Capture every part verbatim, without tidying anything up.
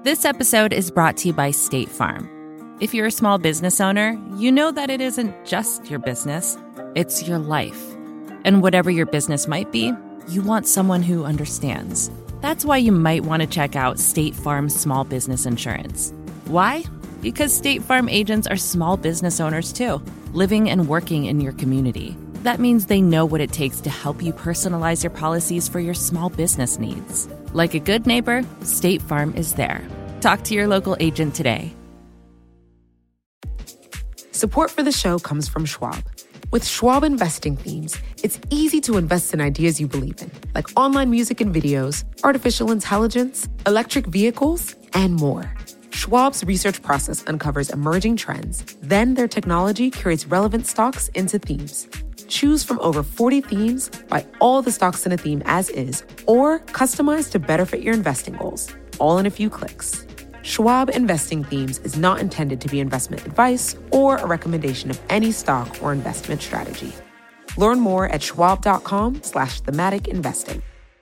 This episode is brought to you by State Farm. If you're a small business owner, you know that it isn't just your business, it's your life. And whatever your business might be, you want someone who understands. That's why you might want to check out State Farm Small Business Insurance. Why? Because State Farm agents are small business owners too, living and working in your community. That means they know what it takes to help you personalize your policies for your small business needs. Like a good neighbor, State Farm is there. Talk to your local agent today. Support for the show comes from Schwab. With Schwab investing themes, it's easy to invest in ideas you believe in, like online music and videos, artificial intelligence, electric vehicles, and more. Schwab's research process uncovers emerging trends. Then their technology curates relevant stocks into themes. Choose from over forty themes, buy all the stocks in a theme as is, or customize to better fit your investing goals, all in a few clicks. Schwab Investing Themes is not intended to be investment advice or a recommendation of any stock or investment strategy. Learn more at schwab.com slash thematic investing.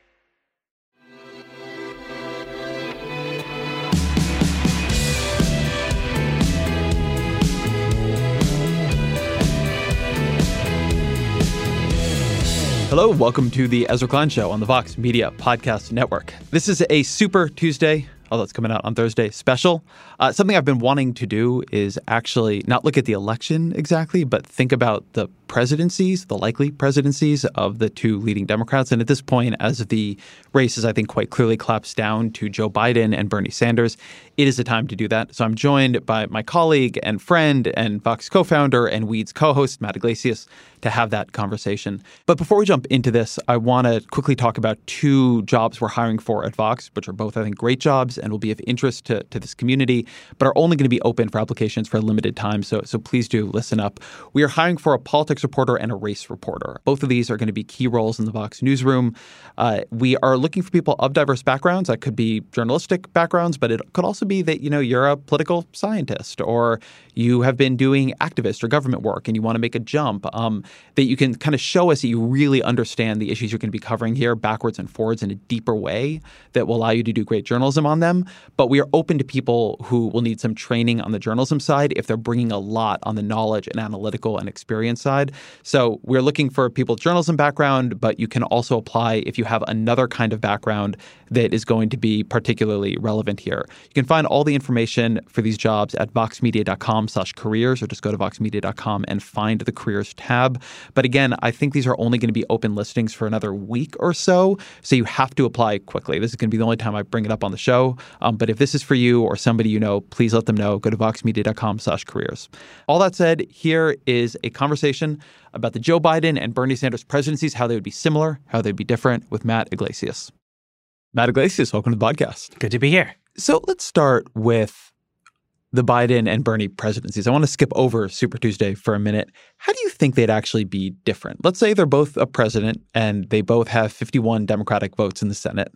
Hello, welcome to the Ezra Klein Show on the Vox Media Podcast Network. This is a Super Tuesday, although it's coming out on Thursday, special. Uh, something I've been wanting to do is actually not look at the election exactly, but think about the presidencies, the likely presidencies of the two leading Democrats. And at this point, as the race is, I think, quite clearly collapsed down to Joe Biden and Bernie Sanders, it is the time to do that. So I'm joined by my colleague and friend and Vox co-founder and Weeds co-host, Matt Yglesias, to have that conversation. But before we jump into this, I want to quickly talk about two jobs we're hiring for at Vox, which are both, I think, great jobs and will be of interest to, to this community, but are only going to be open for applications for a limited time. So, so please do listen up. We are hiring for a politics reporter and a race reporter. Both of these are going to be key roles in the Vox newsroom. Uh, we are looking for people of diverse backgrounds. That could be journalistic backgrounds, but it could also be that, you know, you're a political scientist or you have been doing activist or government work and you want to make a jump, um, that you can kind of show us that you really understand the issues you're going to be covering here backwards and forwards in a deeper way that will allow you to do great journalism on them. But we are open to people who will need some training on the journalism side if they're bringing a lot on the knowledge and analytical and experience side. So we're looking for people with journalism background, but you can also apply if you have another kind of background that is going to be particularly relevant here. You can find all the information for these jobs at voxmedia.com slash careers, or just go to voxmedia dot com and find the careers tab. But again, I think these are only going to be open listings for another week or so, so you have to apply quickly. This is going to be the only time I bring it up on the show. Um, but if this is for you or somebody you know, please let them know. Go to voxmedia.com slash careers. All that said, here is a conversation about the Joe Biden and Bernie Sanders presidencies, how they would be similar, how they'd be different, with Matt Yglesias. Matt Yglesias, welcome to the podcast. Good to be here. So let's start with the Biden and Bernie presidencies. I want to skip over Super Tuesday for a minute. How do you think they'd actually be different? Let's say they're both a president and they both have fifty-one Democratic votes in the Senate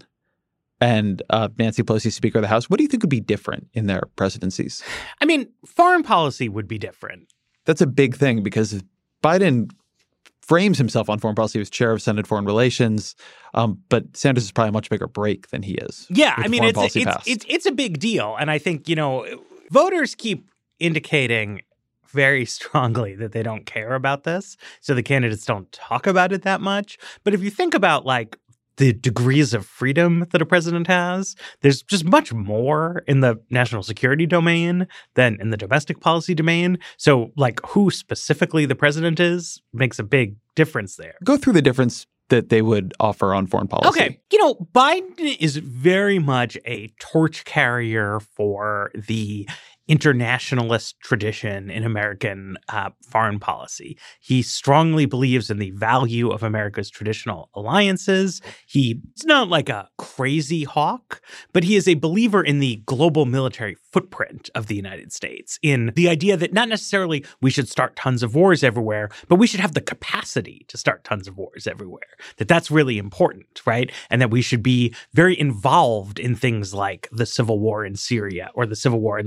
and uh, Nancy Pelosi, Speaker of the House. What do you think would be different in their presidencies? I mean, foreign policy would be different. That's a big thing because Biden frames himself on foreign policy as chair of Senate Foreign Relations, um, but Sanders is probably a much bigger break than he is. Yeah, I mean, it's it's, it's it's a big deal. And I think, you know, voters keep indicating very strongly that they don't care about this. So the candidates don't talk about it that much. But if you think about, like, the degrees of freedom that a president has, there's just much more in the national security domain than in the domestic policy domain. So, like, who specifically the president is makes a big difference there. Go through the difference that they would offer on foreign policy. Okay. You know, Biden is very much a torch carrier for the internationalist tradition in American uh, foreign policy. He strongly believes in the value of America's traditional alliances. He's not like a crazy hawk, but he is a believer in the global military footprint of the United States, in the idea that not necessarily we should start tons of wars everywhere, but we should have the capacity to start tons of wars everywhere. That that's really important, right? And that we should be very involved in things like the civil war in Syria or the civil war in Libya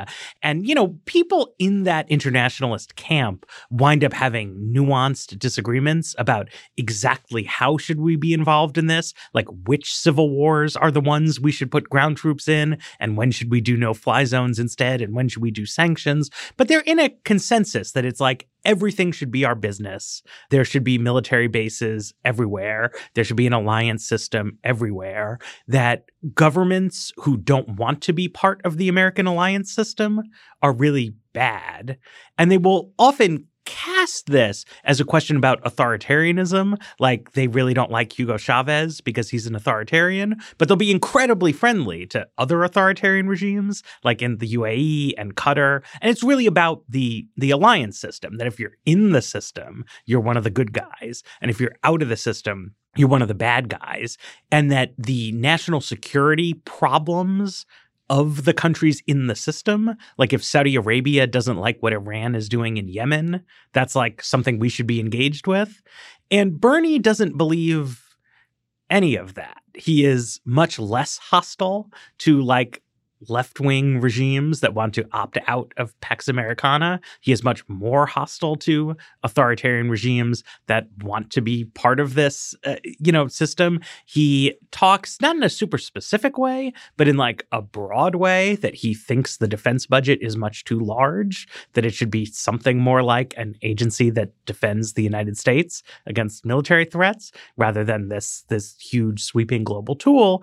And, you know, people in that internationalist camp wind up having nuanced disagreements about exactly how should we be involved in this, like which civil wars are the ones we should put ground troops in, and when should we do no-fly zones instead, and when should we do sanctions. But they're in a consensus that it's like, everything should be our business. There should be military bases everywhere. There should be an alliance system everywhere. That governments who don't want to be part of the American alliance system are really bad. And they will often cast this as a question about authoritarianism, like they really don't like Hugo Chavez because he's an authoritarian, but they'll be incredibly friendly to other authoritarian regimes, like in the U A E and Qatar. And it's really about the, the alliance system, that if you're in the system, you're one of the good guys. And if you're out of the system, you're one of the bad guys. And that the national security problems of the countries in the system, like if Saudi Arabia doesn't like what Iran is doing in Yemen, that's like something we should be engaged with. And Bernie doesn't believe any of that. He is much less hostile to like left-wing regimes that want to opt out of Pax Americana. He is much more hostile to authoritarian regimes that want to be part of this, uh, you know, system. He talks not in a super specific way, but in like a broad way, that he thinks the defense budget is much too large, that it should be something more like an agency that defends the United States against military threats rather than this, this huge sweeping global tool.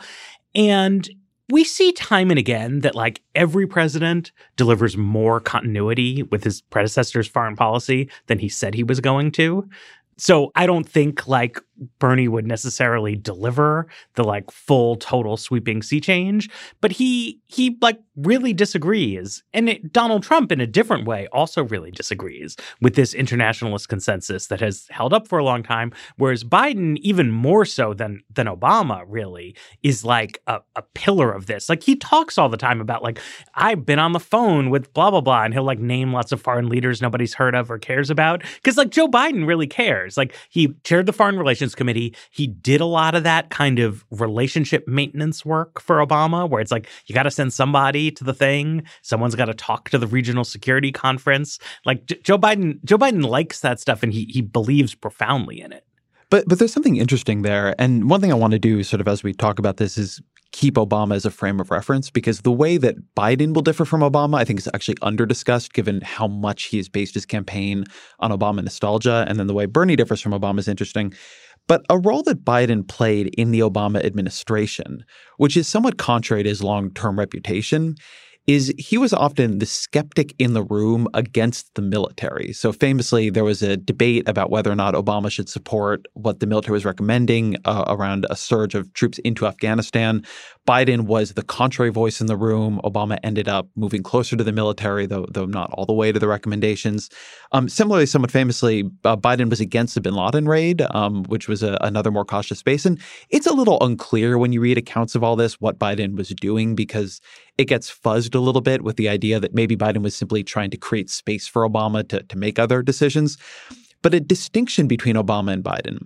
And we see time and again that like every president delivers more continuity with his predecessor's foreign policy than he said he was going to. So I don't think like Bernie would necessarily deliver the like full total sweeping sea change, but he he like really disagrees. And it, Donald Trump in a different way also really disagrees with this internationalist consensus that has held up for a long time, whereas Biden, even more so than than Obama, really is like a, a pillar of this. Like he talks all the time about like, I've been on the phone with blah, blah, blah, and he'll like name lots of foreign leaders nobody's heard of or cares about, because like Joe Biden really cares. Like he chaired the Foreign Relations Committee. He did a lot of that kind of relationship maintenance work for Obama, where it's like, you got to send somebody to the thing. Someone's got to talk to the regional security conference. Like J- Joe Biden, Joe Biden likes that stuff, and he he believes profoundly in it. But but there's something interesting there. And one thing I want to do sort of as we talk about this is keep Obama as a frame of reference, because the way that Biden will differ from Obama, I think, is actually under-discussed given how much he has based his campaign on Obama nostalgia. And then the way Bernie differs from Obama is interesting. But a role that Biden played in the Obama administration, which is somewhat contrary to his long-term reputation, is he was often the skeptic in the room against the military. So famously, there was a debate about whether or not Obama should support what the military was recommending uh, around a surge of troops into Afghanistan. Biden was the contrary voice in the room. Obama ended up moving closer to the military, though, though not all the way to the recommendations. Um, similarly, somewhat famously, uh, Biden was against the bin Laden raid, um, which was a, another more cautious space. And it's a little unclear when you read accounts of all this what Biden was doing, because it gets fuzzed a little bit with the idea that maybe Biden was simply trying to create space for Obama to, to make other decisions. But a distinction between Obama and Biden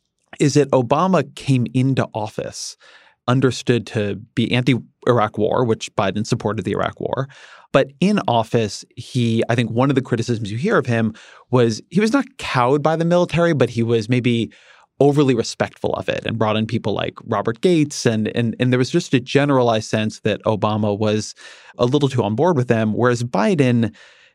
is that Obama came into office understood to be anti-Iraq war, which Biden supported the Iraq war. But in office, he, I think one of the criticisms you hear of him was he was not cowed by the military, but he was maybe overly respectful of it and brought in people like Robert Gates. And, and, and there was just a generalized sense that Obama was a little too on board with them, whereas Biden,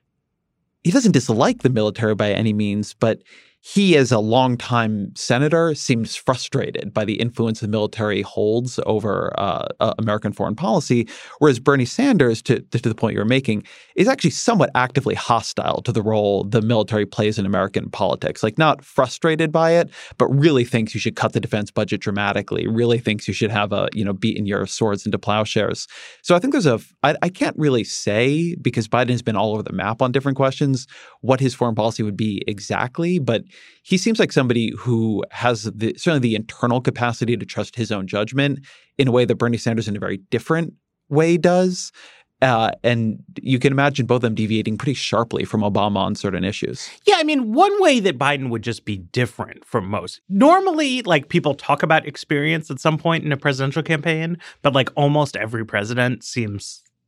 he doesn't dislike the military by any means, but he, as a longtime senator, seems frustrated by the influence the military holds over uh, uh, American foreign policy, whereas Bernie Sanders, to, to the point you're making, is actually somewhat actively hostile to the role the military plays in American politics. Like, not frustrated by it, but really thinks you should cut the defense budget dramatically, really thinks you should have a, you know, beaten your swords into plowshares. So I think there's a, I, I can't really say, because Biden has been all over the map on different questions, what his foreign policy would be exactly, but he seems like somebody who has the, certainly the internal capacity to trust his own judgment in a way that Bernie Sanders in a very different way does. Uh, and you can imagine both of them deviating pretty sharply from Obama on certain issues. Yeah, I mean, one way that Biden would just be different from most. Normally, like, people talk about experience at some point in a presidential campaign, but like almost every president seems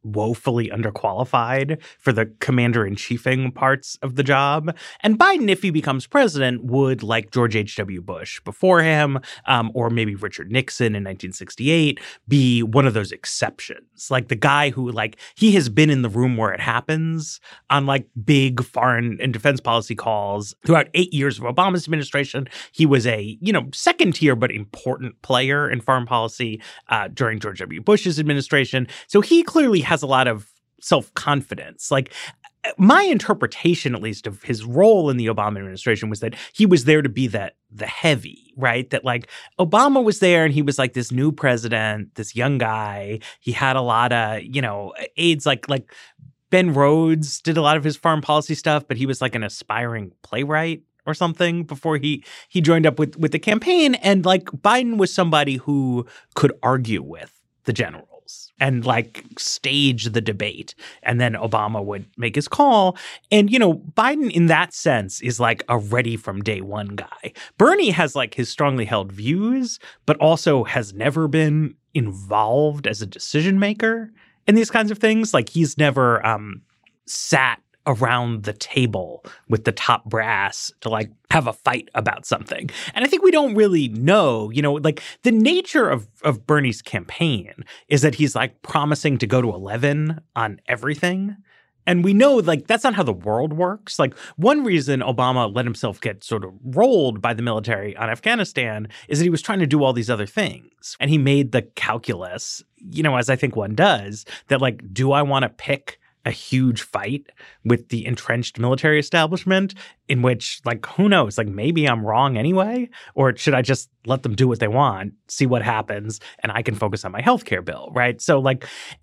woefully underqualified for the commander-in-chiefing parts of the job. And Biden, if he becomes president, would, like George H W. Bush before him, um, or maybe Richard Nixon in nineteen sixty-eight, be one of those exceptions. Like the guy who, like, he has been in the room where it happens on, like, big foreign and defense policy calls throughout eight years of Obama's administration. He was a, you know, second tier but important player in foreign policy uh, during George W. Bush's administration. So he clearly has a lot of self-confidence. Like, my interpretation, at least, of his role in the Obama administration was that he was there to be the, the heavy, right? That, like, Obama was there and he was, like, this new president, this young guy. He had a lot of, you know, aides, like, like Ben Rhodes did a lot of his foreign policy stuff, but he was, like, an aspiring playwright or something before he he joined up with, with the campaign. And, like, Biden was somebody who could argue with the generals and, like, stage the debate. And then Obama would make his call. And, you know, Biden in that sense is like a ready from day one guy. Bernie has, like, his strongly held views, but also has never been involved as a decision maker in these kinds of things. Like, he's never um, sat around the table with the top brass to, like, have a fight about something. And I think we don't really know, you know, like, the nature of, of Bernie's campaign is that he's, like, promising to go to eleven on everything. And we know, like, that's not how the world works. Like, one reason Obama let himself get sort of rolled by the military on Afghanistan is that he was trying to do all these other things. And he made the calculus, you know, as I think one does, that, like, do I want to pick a huge fight with the entrenched military establishment in which, like, who knows, like, maybe I'm wrong anyway, or should I just let them do what they want, see what happens, and I can focus on my healthcare bill, right? So, like,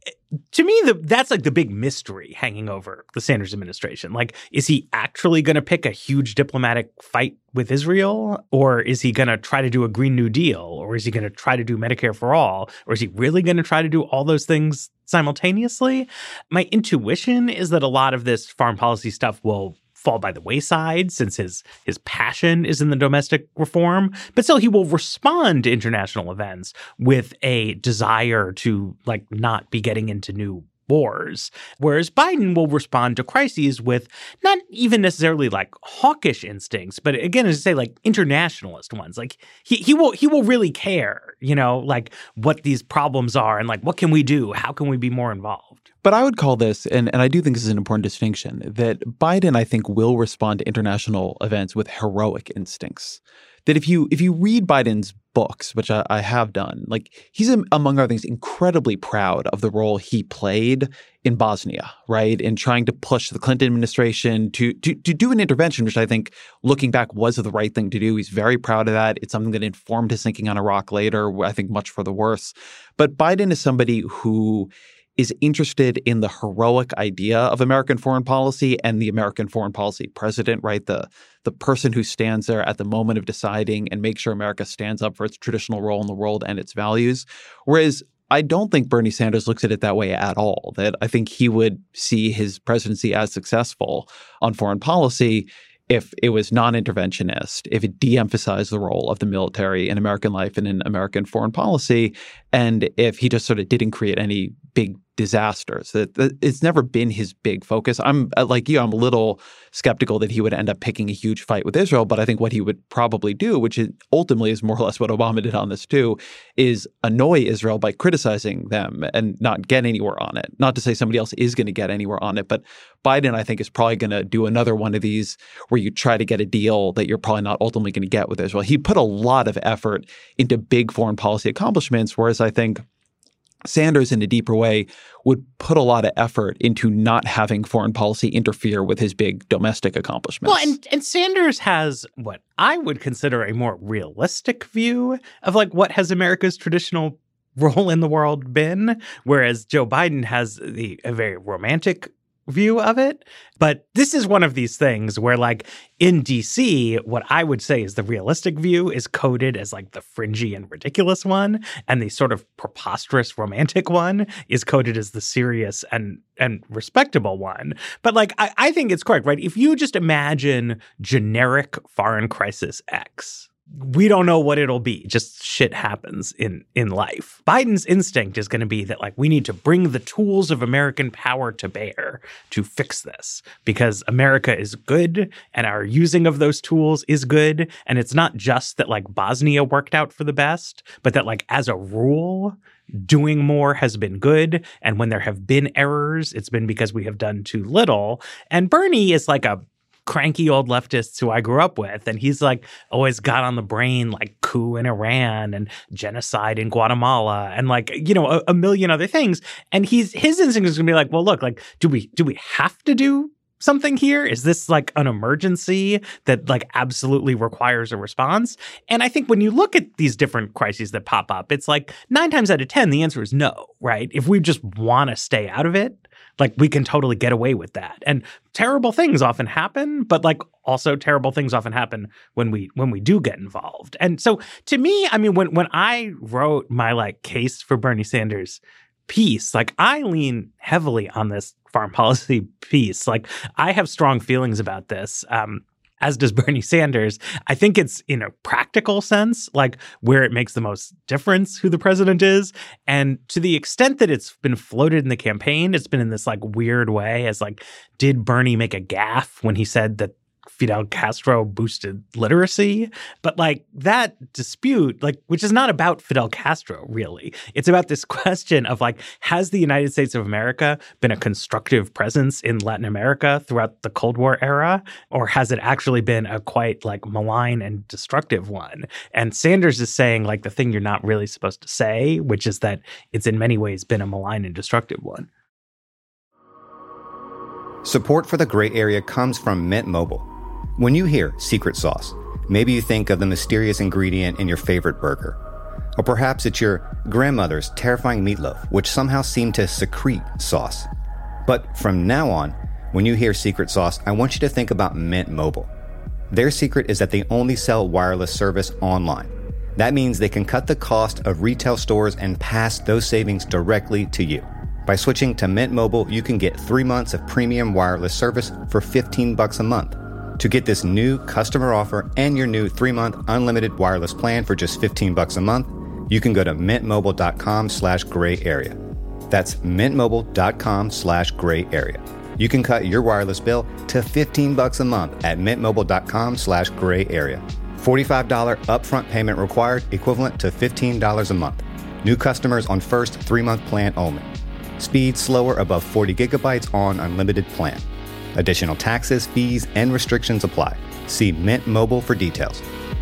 to me, the, that's, like, the big mystery hanging over the Sanders administration. Like, is he actually going to pick a huge diplomatic fight with Israel, or is he going to try to do a Green New Deal, or is he going to try to do Medicare for all, or is he really going to try to do all those things simultaneously? My intuition is that a lot of this foreign policy stuff will fall by the wayside since his his passion is in the domestic reform, but still he will respond to international events with a desire to, like, not be getting into new wars. Whereas Biden will respond to crises with not even necessarily, like, hawkish instincts, but again, as I say, like, internationalist ones. Like, he he will he will really care, you know, like, what these problems are and, like, what can we do? How can we be more involved? But I would call this, and, and I do think this is an important distinction, that Biden, I think, will respond to international events with heroic instincts. That if you if you read Biden's books, which I, I have done, like, he's, among other things, incredibly proud of the role he played in Bosnia, right? In trying to push the Clinton administration to, to, to do an intervention, which I think, looking back, was the right thing to do. He's very proud of that. It's something that informed his thinking on Iraq later, I think much for the worse. But Biden is somebody who is interested in the heroic idea of American foreign policy and the American foreign policy president, right? The the person who stands there at the moment of deciding and makes sure America stands up for its traditional role in the world and its values. Whereas I don't think Bernie Sanders looks at it that way at all, that I think he would see his presidency as successful on foreign policy if it was non-interventionist, if it de-emphasized the role of the military in American life and in American foreign policy, and if he just sort of didn't create any big disasters. That, that it's never been his big focus. I'm like you, I'm a little skeptical that he would end up picking a huge fight with Israel, but I think what he would probably do, which is ultimately is more or less what Obama did on this too, is annoy Israel by criticizing them and not get anywhere on it. Not to say somebody else is going to get anywhere on it, but Biden, I think, is probably going to do another one of these where you try to get a deal that you're probably not ultimately going to get with Israel. He put a lot of effort into big foreign policy accomplishments, whereas I think Sanders, in a deeper way, would put a lot of effort into not having foreign policy interfere with his big domestic accomplishments. Well, and, and Sanders has what I would consider a more realistic view of, like, what has America's traditional role in the world been, whereas Joe Biden has the a very romantic view of it. But this is one of these things where, like, in D C, what I would say is the realistic view is coded as, like, the fringy and ridiculous one, and the sort of preposterous romantic one is coded as the serious and and respectable one. But, like, I, I think it's correct, right? If you just imagine generic foreign crisis X, we don't know what it'll be. Just shit happens in, in life. Biden's instinct is going to be that, like, we need to bring the tools of American power to bear to fix this because America is good and our using of those tools is good. And it's not just that, like, Bosnia worked out for the best, but that, like, as a rule, doing more has been good. And when there have been errors, it's been because we have done too little. And Bernie is like a cranky old leftists who I grew up with. And he's like always got on the brain like coup in Iran and genocide in Guatemala and like, you know, a, a million other things. And he's his instinct is gonna be like, well, look, like, do we do we have to do something here? Is this like an emergency that like absolutely requires a response? And I think when you look at these different crises that pop up, it's like nine times out of ten, the answer is no, right? If we just want to stay out of it, like we can totally get away with that. And terrible things often happen, but like also terrible things often happen when we when we do get involved. And so to me, I mean, when when I wrote my like case for Bernie Sanders piece, like I lean heavily on this foreign policy piece. Like I have strong feelings about this. Um, as does Bernie Sanders. I think it's in a practical sense, like where it makes the most difference who the president is. And to the extent that it's been floated in the campaign, it's been in this like weird way as like, did Bernie make a gaffe when he said that Fidel Castro boosted literacy? But like that dispute, like, which is not about Fidel Castro, really. It's about this question of like, has the United States of America been a constructive presence in Latin America throughout the Cold War era? Or has it actually been a quite like malign and destructive one? And Sanders is saying like the thing you're not really supposed to say, which is that it's in many ways been a malign and destructive one. Support for the Gray Area comes from Mint Mobile. When you hear secret sauce, maybe you think of the mysterious ingredient in your favorite burger. Or perhaps it's your grandmother's terrifying meatloaf, which somehow seemed to secrete sauce. But from now on, when you hear secret sauce, I want you to think about Mint Mobile. Their secret is that they only sell wireless service online. That means they can cut the cost of retail stores and pass those savings directly to you. By switching to Mint Mobile, you can get three months of premium wireless service for fifteen bucks a month. To get this new customer offer and your new three-month unlimited wireless plan for just fifteen bucks a month, you can go to mintmobile.com slash gray area. That's mintmobile.com slash gray area. You can cut your wireless bill to fifteen bucks a month at mintmobile.com slash gray area. forty-five dollars upfront payment required, equivalent to fifteen dollars a month. New customers on first three-month plan only. Speed slower above forty gigabytes on unlimited plan. Additional taxes, fees, and restrictions apply. See Mint Mobile for details.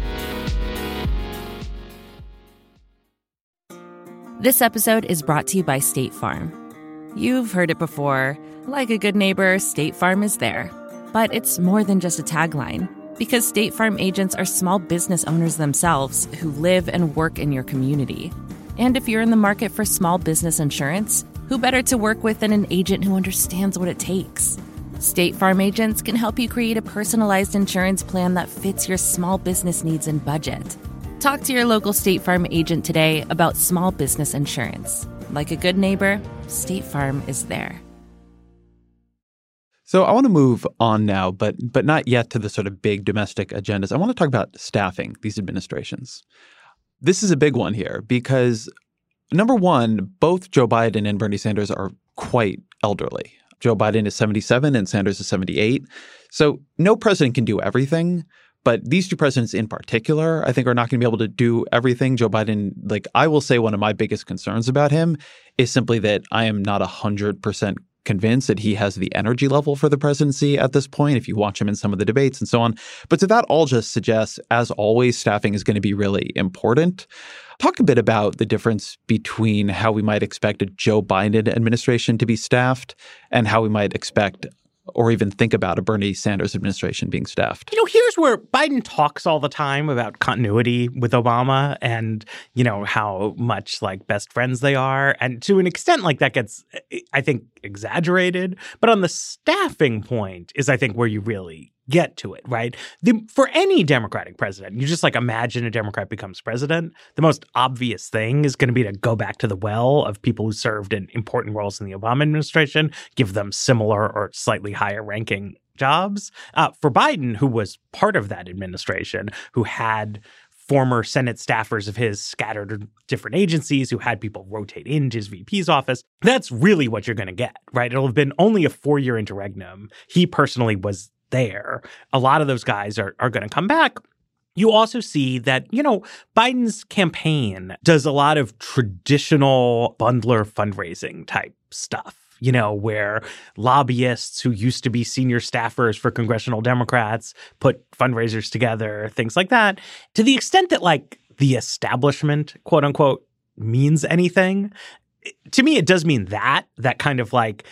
This episode is brought to you by State Farm. You've heard it before. Like a good neighbor, State Farm is there. But it's more than just a tagline. Because State Farm agents are small business owners themselves who live and work in your community. And if you're in the market for small business insurance, who better to work with than an agent who understands what it takes? State Farm agents can help you create a personalized insurance plan that fits your small business needs and budget. Talk to your local State Farm agent today about small business insurance. Like a good neighbor, State Farm is there. So I want to move on now, but but not yet to the sort of big domestic agendas. I want to talk about staffing these administrations. This is a big one here because, number one, both Joe Biden and Bernie Sanders are quite elderly. Joe Biden is seventy-seven and Sanders is seventy-eight. So no president can do everything. But these two presidents in particular, I think, are not going to be able to do everything. Joe Biden, like I will say one of my biggest concerns about him is simply that I am not one hundred percent convinced that he has the energy level for the presidency at this point, if you watch him in some of the debates and so on. But so that all just suggests, as always, staffing is going to be really important. Talk a bit about the difference between how we might expect a Joe Biden administration to be staffed and how we might expect or even think about a Bernie Sanders administration being staffed. You know, here's where Biden talks all the time about continuity with Obama and, you know, how much like best friends they are. And to an extent, like that gets, I think, exaggerated. But on the staffing point is, I think, where you really get to it, right? The, for any Democratic president, you just like imagine a Democrat becomes president. The most obvious thing is going to be to go back to the well of people who served in important roles in the Obama administration, give them similar or slightly higher ranking jobs. Uh, for Biden, who was part of that administration, who had former Senate staffers of his scattered in different agencies who had people rotate into his V P's office. That's really what you're going to get, right? It'll have been only a four-year interregnum. He personally was there. A lot of those guys are, are going to come back. You also see that, you know, Biden's campaign does a lot of traditional bundler fundraising type stuff. You know, where lobbyists who used to be senior staffers for congressional Democrats put fundraisers together, things like that. To the extent that, like, the establishment, quote unquote, means anything, to me, it does mean that, that kind of like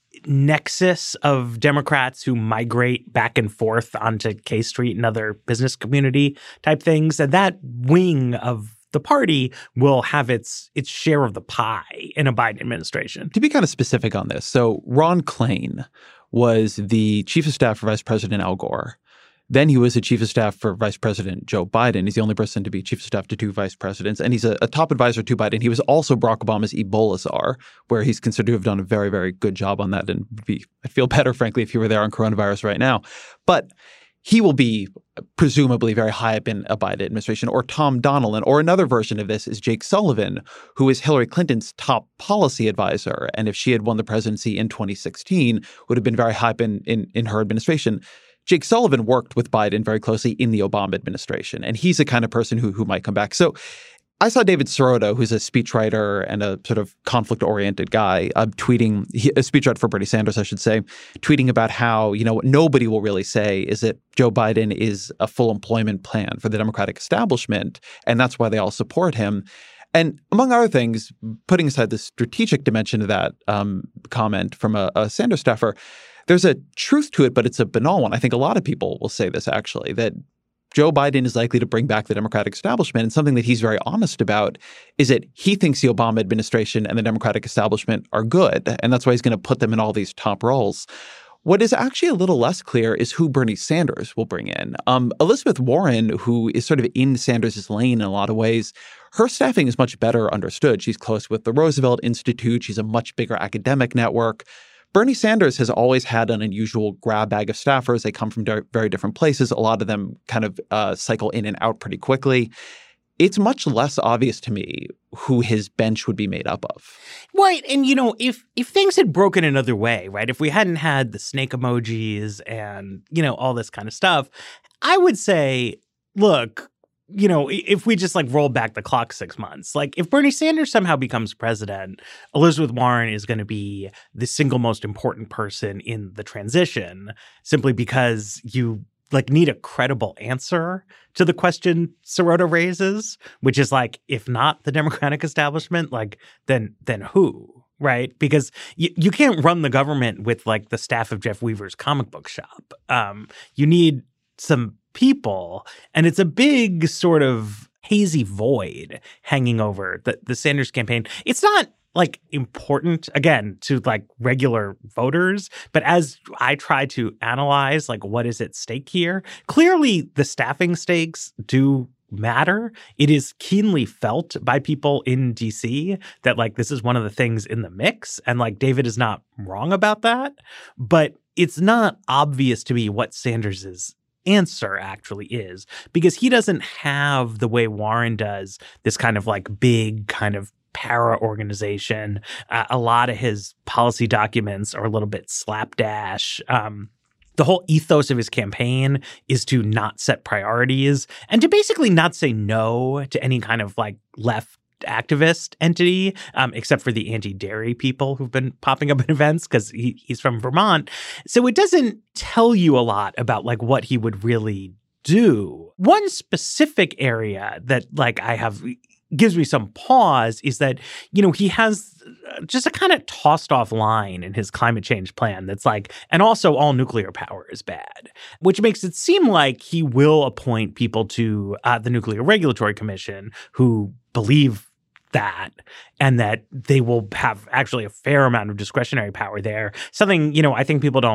nexus of Democrats who migrate back and forth onto K Street and other business community type things. And that wing of the party will have its its share of the pie in a Biden administration. To be kind of specific on this, so Ron Klain was the chief of staff for Vice President Al Gore. Then he was the chief of staff for Vice President Joe Biden. He's the only person to be chief of staff to two vice presidents. And he's a, a top advisor to Biden. He was also Barack Obama's Ebola czar, where he's considered to have done a very, very good job on that. And would be, I'd feel better, frankly, if he were there on coronavirus right now. But he will be presumably very high up in a Biden administration, or Tom Donilon, or another version of this is Jake Sullivan, who is Hillary Clinton's top policy advisor. And if she had won the presidency in twenty sixteen, would have been very high up in, in, in her administration. Jake Sullivan worked with Biden very closely in the Obama administration, and he's the kind of person who, who might come back. So I saw David Sirota, who's a speechwriter and a sort of conflict-oriented guy, uh, tweeting, he, a speechwriter for Bernie Sanders, I should say, tweeting about how, you know, what nobody will really say is that Joe Biden is a full employment plan for the Democratic establishment, and that's why they all support him. And among other things, putting aside the strategic dimension of that um, comment from a, a Sanders staffer, there's a truth to it, but it's a banal one. I think a lot of people will say this, actually, that Joe Biden is likely to bring back the Democratic establishment. And something that he's very honest about is that he thinks the Obama administration and the Democratic establishment are good. And that's why he's going to put them in all these top roles. What is actually a little less clear is who Bernie Sanders will bring in. Um, Elizabeth Warren, who is sort of in Sanders' lane in a lot of ways, her staffing is much better understood. She's close with the Roosevelt Institute. She's a much bigger academic network. Bernie Sanders has always had an unusual grab bag of staffers. They come from very different places. A lot of them kind of uh, cycle in and out pretty quickly. It's much less obvious to me who his bench would be made up of. Right. And, you know, if if things had broken another way, right, if we hadn't had the snake emojis and, you know, all this kind of stuff, I would say, look, you know, if we just like roll back the clock six months, like if Bernie Sanders somehow becomes president, Elizabeth Warren is going to be the single most important person in the transition, simply because you like need a credible answer to the question Sirota raises, which is like, if not the Democratic establishment, like then then who? Right? Because you, you can't run the government with like the staff of Jeff Weaver's comic book shop. Um, you need some people, and it's a big sort of hazy void hanging over the, the Sanders campaign. It's not like important, again, to like regular voters, but as I try to analyze like what is at stake here, clearly the staffing stakes do matter. It is keenly felt by people in D C that like this is one of the things in the mix, and like David is not wrong about that, but it's not obvious to me what Sanders's answer actually is, because he doesn't have, the way Warren does, this kind of like big kind of para organization. Uh, a lot of his policy documents are a little bit slapdash. Um, the whole ethos of his campaign is to not set priorities and to basically not say no to any kind of like left activist entity, um, except for the anti-dairy people who've been popping up at events because he, he's from Vermont. So it doesn't tell you a lot about like what he would really do. One specific area that like I have gives me some pause is that, you know, he has just a kind of tossed off line in his climate change plan that's like, and also all nuclear power is bad, which makes it seem like he will appoint people to uh, the Nuclear Regulatory Commission who believe that, and that they will have actually a fair amount of discretionary power there. Something, you know, I think people don't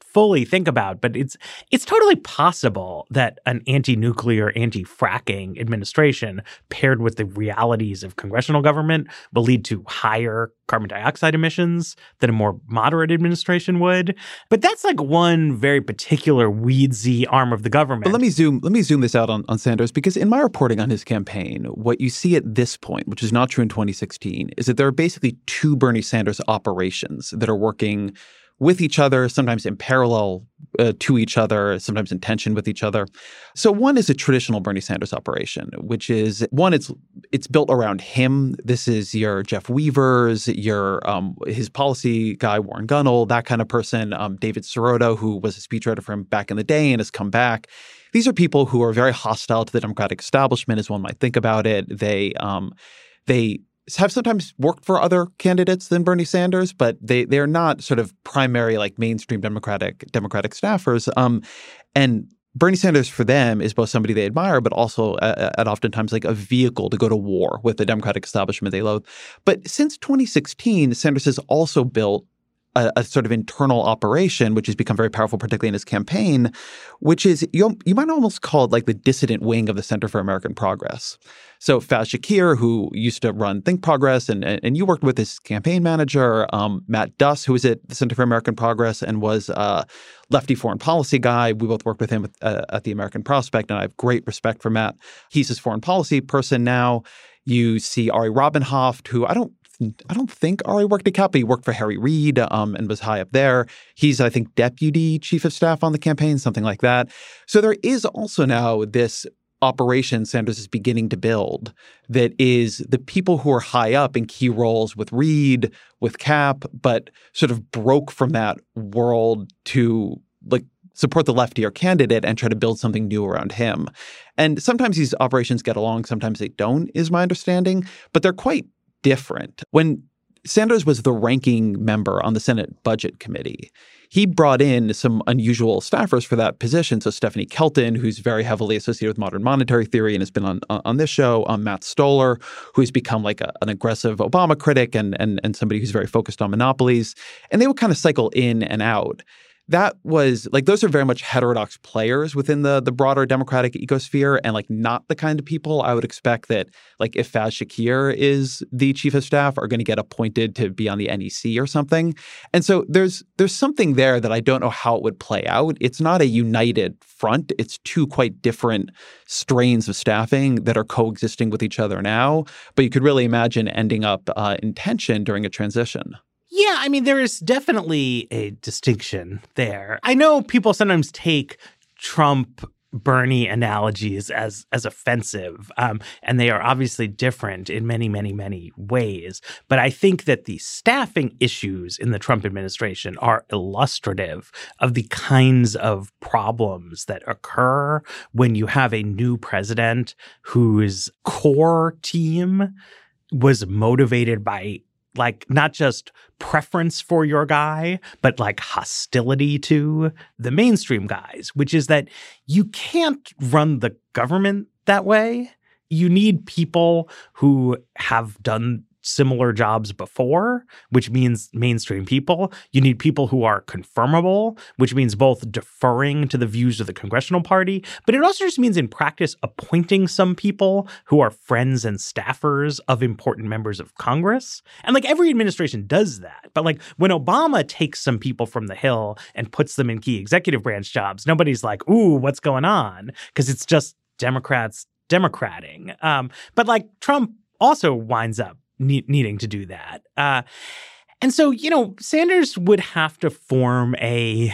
fully think about, but it's it's totally possible that an anti-nuclear, anti-fracking administration paired with the realities of congressional government will lead to higher carbon dioxide emissions than a more moderate administration would. But that's like one very particular weedsy arm of the government. But let me zoom let me zoom this out on, on Sanders, because in my reporting on his campaign, what you see at this point, which is not true in twenty sixteen, is that there are basically two Bernie Sanders operations that are working with each other, sometimes in parallel uh, to each other, sometimes in tension with each other. So one is a traditional Bernie Sanders operation, which is, one, it's it's built around him. This is your Jeff Weavers, your um, his policy guy, Warren Gunnell, that kind of person, um, David Sirota, who was a speechwriter for him back in the day and has come back. These are people who are very hostile to the Democratic establishment, as one might think about it. They um, they have sometimes worked for other candidates than Bernie Sanders, but they they are not sort of primary, like mainstream Democratic Democratic staffers. Um, and Bernie Sanders for them is both somebody they admire, but also uh, at oftentimes like a vehicle to go to war with the Democratic establishment they loathe. But since twenty sixteen, Sanders has also built A, a sort of internal operation, which has become very powerful, particularly in his campaign, which is, you, you might almost call it like the dissident wing of the Center for American Progress. So Faz Shakir, who used to run Think Progress, and, and you worked with his campaign manager, um, Matt Duss, who was at the Center for American Progress and was a lefty foreign policy guy. We both worked with him at, uh, at the American Prospect, and I have great respect for Matt. He's his foreign policy person now. You see Ari Robinhoft, who I don't I don't think Ari worked at Cap, but he worked for Harry Reid um, and was high up there. He's, I think, deputy chief of staff on the campaign, something like that. So there is also now this operation Sanders is beginning to build that is the people who are high up in key roles with Reid, with Cap, but sort of broke from that world to like support the leftier candidate and try to build something new around him. And sometimes these operations get along, sometimes they don't, is my understanding, but they're quite different. When Sanders was the ranking member on the Senate Budget Committee, he brought in some unusual staffers for that position. So Stephanie Kelton, who's very heavily associated with modern monetary theory and has been on on this show, um, Matt Stoller, who's become like a, an aggressive Obama critic and, and, and somebody who's very focused on monopolies. And they would kind of cycle in and out. That was like, those are very much heterodox players within the the broader Democratic ecosphere, and like not the kind of people I would expect that, like, if Faz Shakir is the chief of staff, are going to get appointed to be on the N E C or something. And so there's there's something there that I don't know how it would play out. It's not a united front. It's two quite different strains of staffing that are coexisting with each other now. But you could really imagine ending up uh, in tension during a transition. Yeah, I mean, there is definitely a distinction there. I know people sometimes take Trump Bernie analogies as as offensive, um, and they are obviously different in many, many, many ways. But I think that the staffing issues in the Trump administration are illustrative of the kinds of problems that occur when you have a new president whose core team was motivated by, like, not just preference for your guy, but like hostility to the mainstream guys, which is that you can't run the government that way. You need people who have done similar jobs before, which means mainstream people. You need people who are confirmable, which means both deferring to the views of the congressional party, but it also just means in practice appointing some people who are friends and staffers of important members of Congress. And like every administration does that. But like when Obama takes some people from the Hill and puts them in key executive branch jobs, nobody's like, ooh, what's going on? Because it's just Democrats democrating. Um, but like Trump also winds up needing to do that. Uh, and so, you know, Sanders would have to form a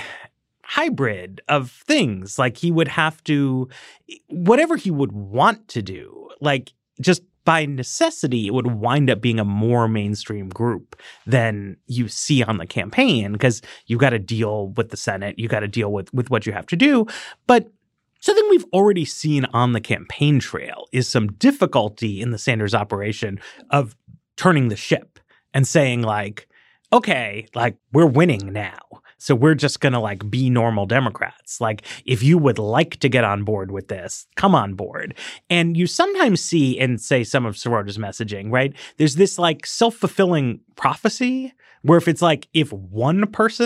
hybrid of things. Like he would have to, whatever he would want to do, like just by necessity, it would wind up being a more mainstream group than you see on the campaign, because you've got to deal with the Senate, you got to deal with, with what you have to do. But something we've already seen on the campaign trail is some difficulty in the Sanders operation of turning the ship and saying like, okay, like we're winning now, so we're just going to like be normal Democrats. Like if you would like to get on board with this, come on board. And you sometimes see in, say, some of Sirota's messaging, right? There's this like self-fulfilling prophecy where if it's like, if one person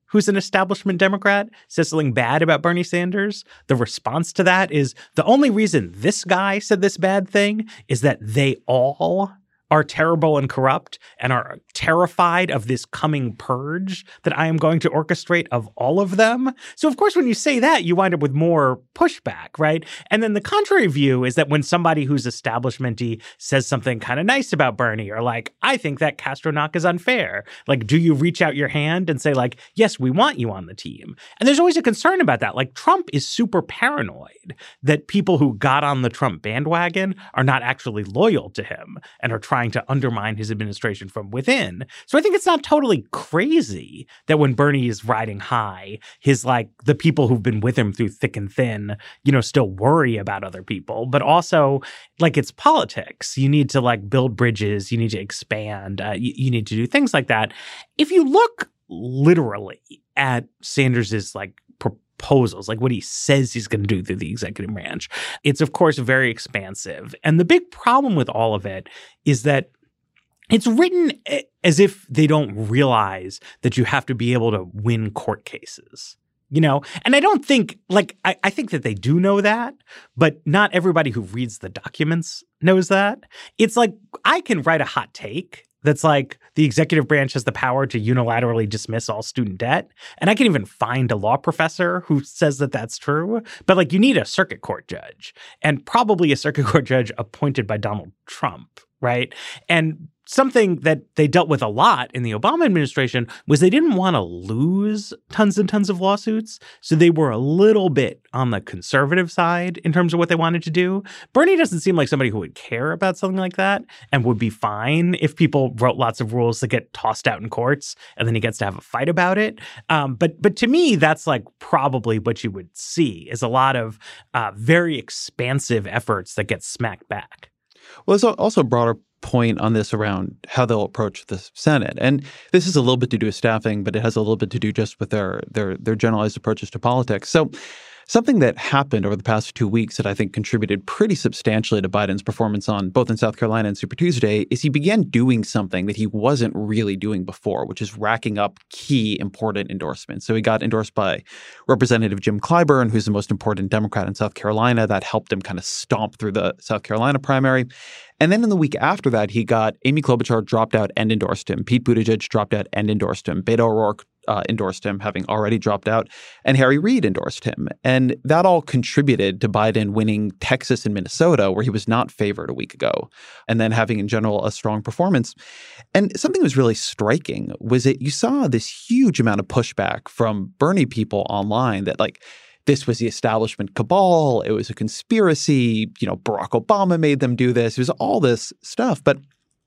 who's an establishment Democrat, says something bad about Bernie Sanders, the response to that is the only reason this guy said this bad thing is that they all are terrible and corrupt and are terrified of this coming purge that I am going to orchestrate of all of them. So, of course, when you say that, you wind up with more pushback, right? And then the contrary view is that when somebody who's establishmenty says something kind of nice about Bernie, or like, I think that Castro knock is unfair, like, do you reach out your hand and say, like, yes, we want you on the team? And there's always a concern about that. Like, Trump is super paranoid that people who got on the Trump bandwagon are not actually loyal to him and are trying to undermine his administration from within. So I think it's not totally crazy that when Bernie is riding high, his like the people who've been with him through thick and thin, you know, still worry about other people. But also, like, it's politics. You need to like build bridges. You need to expand. Uh, you, you need to do things like that. If you look literally at Sanders's like proposals, like what he says he's going to do through the executive branch, it's, of course, very expansive. And the big problem with all of it is that it's written as if they don't realize that you have to be able to win court cases, you know? And I don't think, like, I, I think that they do know that, but not everybody who reads the documents knows that. It's like, I can write a hot take that's like the executive branch has the power to unilaterally dismiss all student debt. And I can even find a law professor who says that that's true. But like, you need a circuit court judge, and probably a circuit court judge appointed by Donald Trump, right? And something that they dealt with a lot in the Obama administration was they didn't want to lose tons and tons of lawsuits. So they were a little bit on the conservative side in terms of what they wanted to do. Bernie doesn't seem like somebody who would care about something like that and would be fine if people wrote lots of rules that get tossed out in courts and then he gets to have a fight about it. Um, but but to me, that's like probably what you would see is a lot of uh, very expansive efforts that get smacked back. Well, there's also a broader point on this around how they'll approach the Senate. And this is a little bit to do with staffing, but it has a little bit to do just with their their their generalized approaches to politics. So something that happened over the past two weeks that I think contributed pretty substantially to Biden's performance on both in South Carolina and Super Tuesday is he began doing something that he wasn't really doing before, which is racking up key important endorsements. So he got endorsed by Representative Jim Clyburn, who's the most important Democrat in South Carolina. That helped him kind of stomp through the South Carolina primary. And then in the week after that, he got Amy Klobuchar dropped out and endorsed him. Pete Buttigieg dropped out and endorsed him. Beto O'Rourke uh, endorsed him, having already dropped out. And Harry Reid endorsed him. And that all contributed to Biden winning Texas and Minnesota, where he was not favored a week ago, and then having in general a strong performance. And something that was really striking was that you saw this huge amount of pushback from Bernie people online that, like, this was the establishment cabal. It was a conspiracy. You know, Barack Obama made them do this. It was all this stuff. But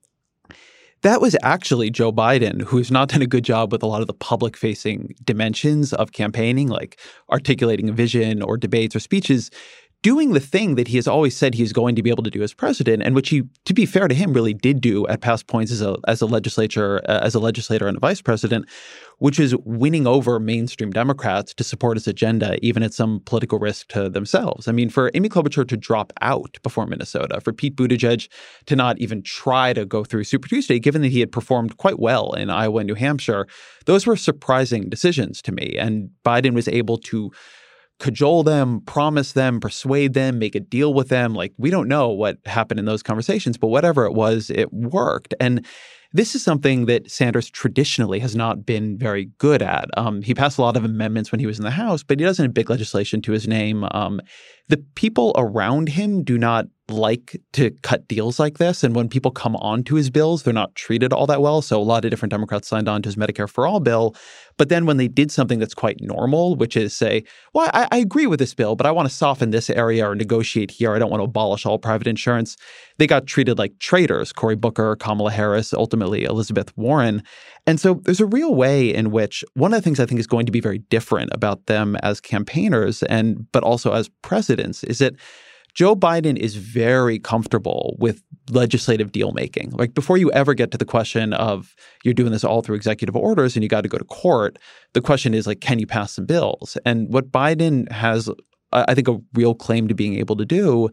that was actually Joe Biden, who's not done a good job with a lot of the public-facing dimensions of campaigning, like articulating a vision or debates or speeches, doing the thing that he has always said he's going to be able to do as president, and which he, to be fair to him, really did do at past points as a as a legislature, uh, as a legislator and a vice president, which is winning over mainstream Democrats to support his agenda, even at some political risk to themselves. I mean, for Amy Klobuchar to drop out before Minnesota, for Pete Buttigieg to not even try to go through Super Tuesday, given that he had performed quite well in Iowa and New Hampshire, those were surprising decisions to me. And Biden was able to cajole them, promise them, persuade them, make a deal with them. Like, we don't know what happened in those conversations, but whatever it was, it worked. And this is something that Sanders traditionally has not been very good at. Um, he passed a lot of amendments when he was in the House, but he doesn't have big legislation to his name. Um, the people around him do not like to cut deals like this. And when people come onto his bills, they're not treated all that well. So a lot of different Democrats signed on to his Medicare for All bill. But then when they did something that's quite normal, which is say, well, I, I agree with this bill, but I want to soften this area or negotiate here. I don't want to abolish all private insurance. They got treated like traitors, Cory Booker, Kamala Harris, ultimately Elizabeth Warren. And so there's a real way in which one of the things I think is going to be very different about them as campaigners and but also as presidents is that Joe Biden is very comfortable with legislative deal making. Like, before you ever get to the question of you're doing this all through executive orders and you got to go to court, the question is, like, can you pass some bills? And what Biden has, I think, a real claim to being able to do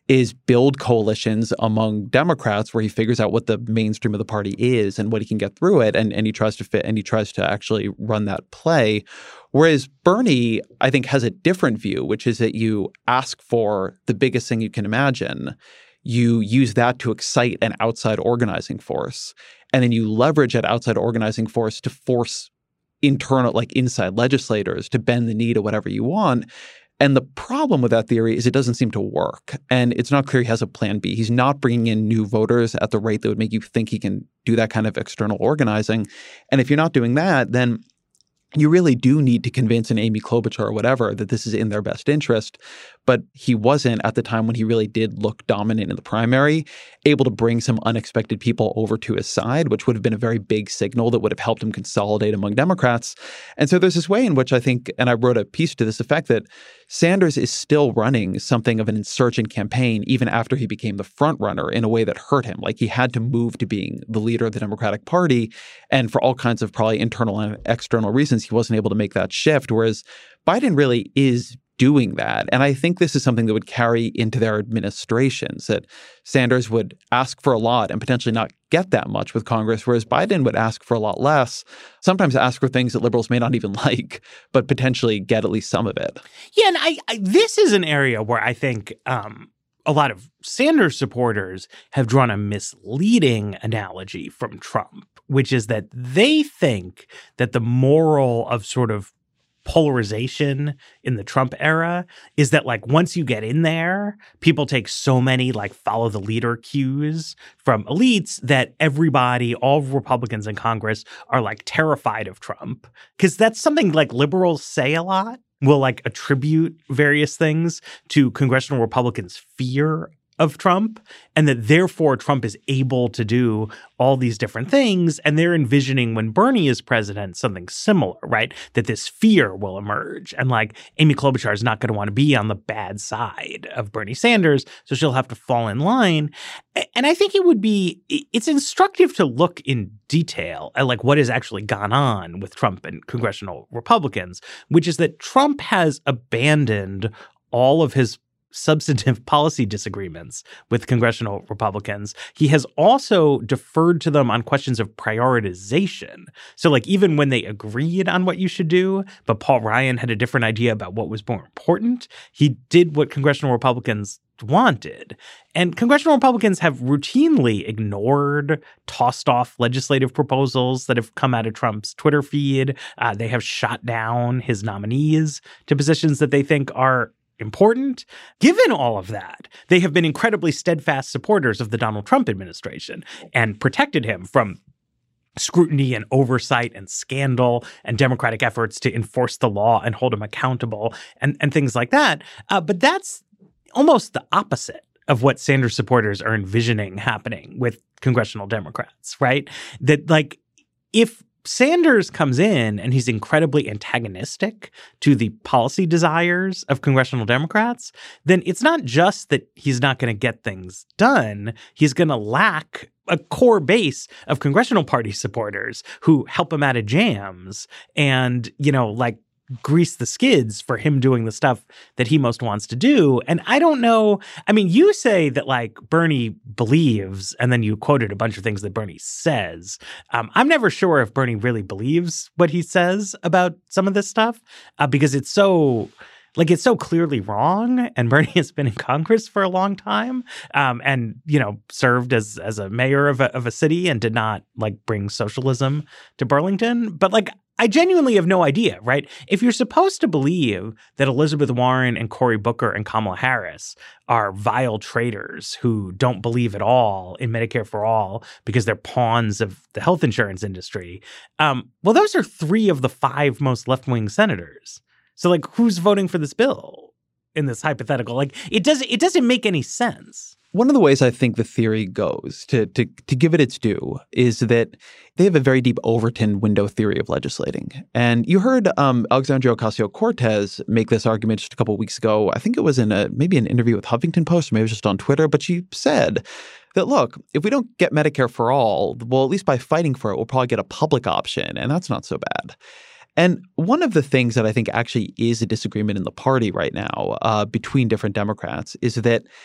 is build coalitions among Democrats where he figures out what the mainstream of the party is and what he can get through it. And, and he tries to fit and he tries to actually run that play. Whereas Bernie, I think, has a different view, which is that you ask for the biggest thing you can imagine. You use that to excite an outside organizing force. And then you leverage that outside organizing force to force internal, like inside legislators to bend the knee to whatever you want. And the problem with that theory is it doesn't seem to work. And it's not clear he has a plan B. He's not bringing in new voters at the rate that would make you think he can do that kind of external organizing. And if you're not doing that, then you really do need to convince an Amy Klobuchar or whatever that this is in their best interest. But he wasn't, at the time when he really did look dominant in the primary, able to bring some unexpected people over to his side, which would have been a very big signal that would have helped him consolidate among Democrats. And so there's this way in which I think, and I wrote a piece to this effect, that Sanders is still running something of an insurgent campaign even after he became the front runner in a way that hurt him. Like he had to move to being the leader of the Democratic Party. And for all kinds of probably internal and external reasons, he wasn't able to make that shift. Whereas Biden really is doing that. And I think this is something that would carry into their administrations, that Sanders would ask for a lot and potentially not get that much with Congress, whereas Biden would ask for a lot less, sometimes ask for things that liberals may not even like, but potentially get at least some of it. Yeah, and I, I this is an area where I think um, a lot of Sanders supporters have drawn a misleading analogy from Trump, which is that they think that the moral of sort of polarization in the Trump era is that, like, once you get in there, people take so many like follow the leader cues from elites that everybody, all Republicans in Congress, are like terrified of Trump, because that's something like liberals say a lot, will like attribute various things to congressional Republicans' fear of Trump, and that therefore Trump is able to do all these different things. And they're envisioning when Bernie is president something similar, right? That this fear will emerge. And like Amy Klobuchar is not going to want to be on the bad side of Bernie Sanders, so she'll have to fall in line. And I think it would be, it's instructive to look in detail at like what has actually gone on with Trump and congressional Republicans, which is that Trump has abandoned all of his substantive policy disagreements with congressional Republicans. He has also deferred to them on questions of prioritization. So like even when they agreed on what you should do, but Paul Ryan had a different idea about what was more important, he did what congressional Republicans wanted. And congressional Republicans have routinely ignored, tossed off legislative proposals that have come out of Trump's Twitter feed. Uh, they have shot down his nominees to positions that they think are important. Given all of that, they have been incredibly steadfast supporters of the Donald Trump administration and protected him from scrutiny and oversight and scandal and Democratic efforts to enforce the law and hold him accountable and, and things like that. Uh, but that's almost the opposite of what Sanders supporters are envisioning happening with congressional Democrats, right? That like if Sanders comes in and he's incredibly antagonistic to the policy desires of congressional Democrats, then it's not just that he's not going to get things done. He's going to lack a core base of congressional party supporters who help him out of jams and, you know, like grease the skids for him doing the stuff that he most wants to do. And I don't know. I mean, you say that like Bernie believes, and then you quoted a bunch of things that Bernie says. Um, I'm never sure if Bernie really believes what he says about some of this stuff uh, because it's so like it's so clearly wrong. And Bernie has been in Congress for a long time um, and, you know, served as as a mayor of a, of a city and did not like bring socialism to Burlington. But like, I genuinely have no idea, right? If you're supposed to believe that Elizabeth Warren and Cory Booker and Kamala Harris are vile traitors who don't believe at all in Medicare for all because they're pawns of the health insurance industry, um, well, those are three of the five most left-wing senators. So, like, who's voting for this bill in this hypothetical? Like, it doesn't it doesn't make any sense. One of the ways I think the theory goes, to, to to give it its due, is that they have a very deep Overton window theory of legislating. And you heard um, Alexandria Ocasio-Cortez make this argument just a couple of weeks ago. I think it was in a maybe an interview with Huffington Post, or maybe it was just on Twitter. But she said that, look, if we don't get Medicare for all, well, at least by fighting for it, we'll probably get a public option. And that's not so bad. And one of the things that I think actually is a disagreement in the party right now uh, between different Democrats is that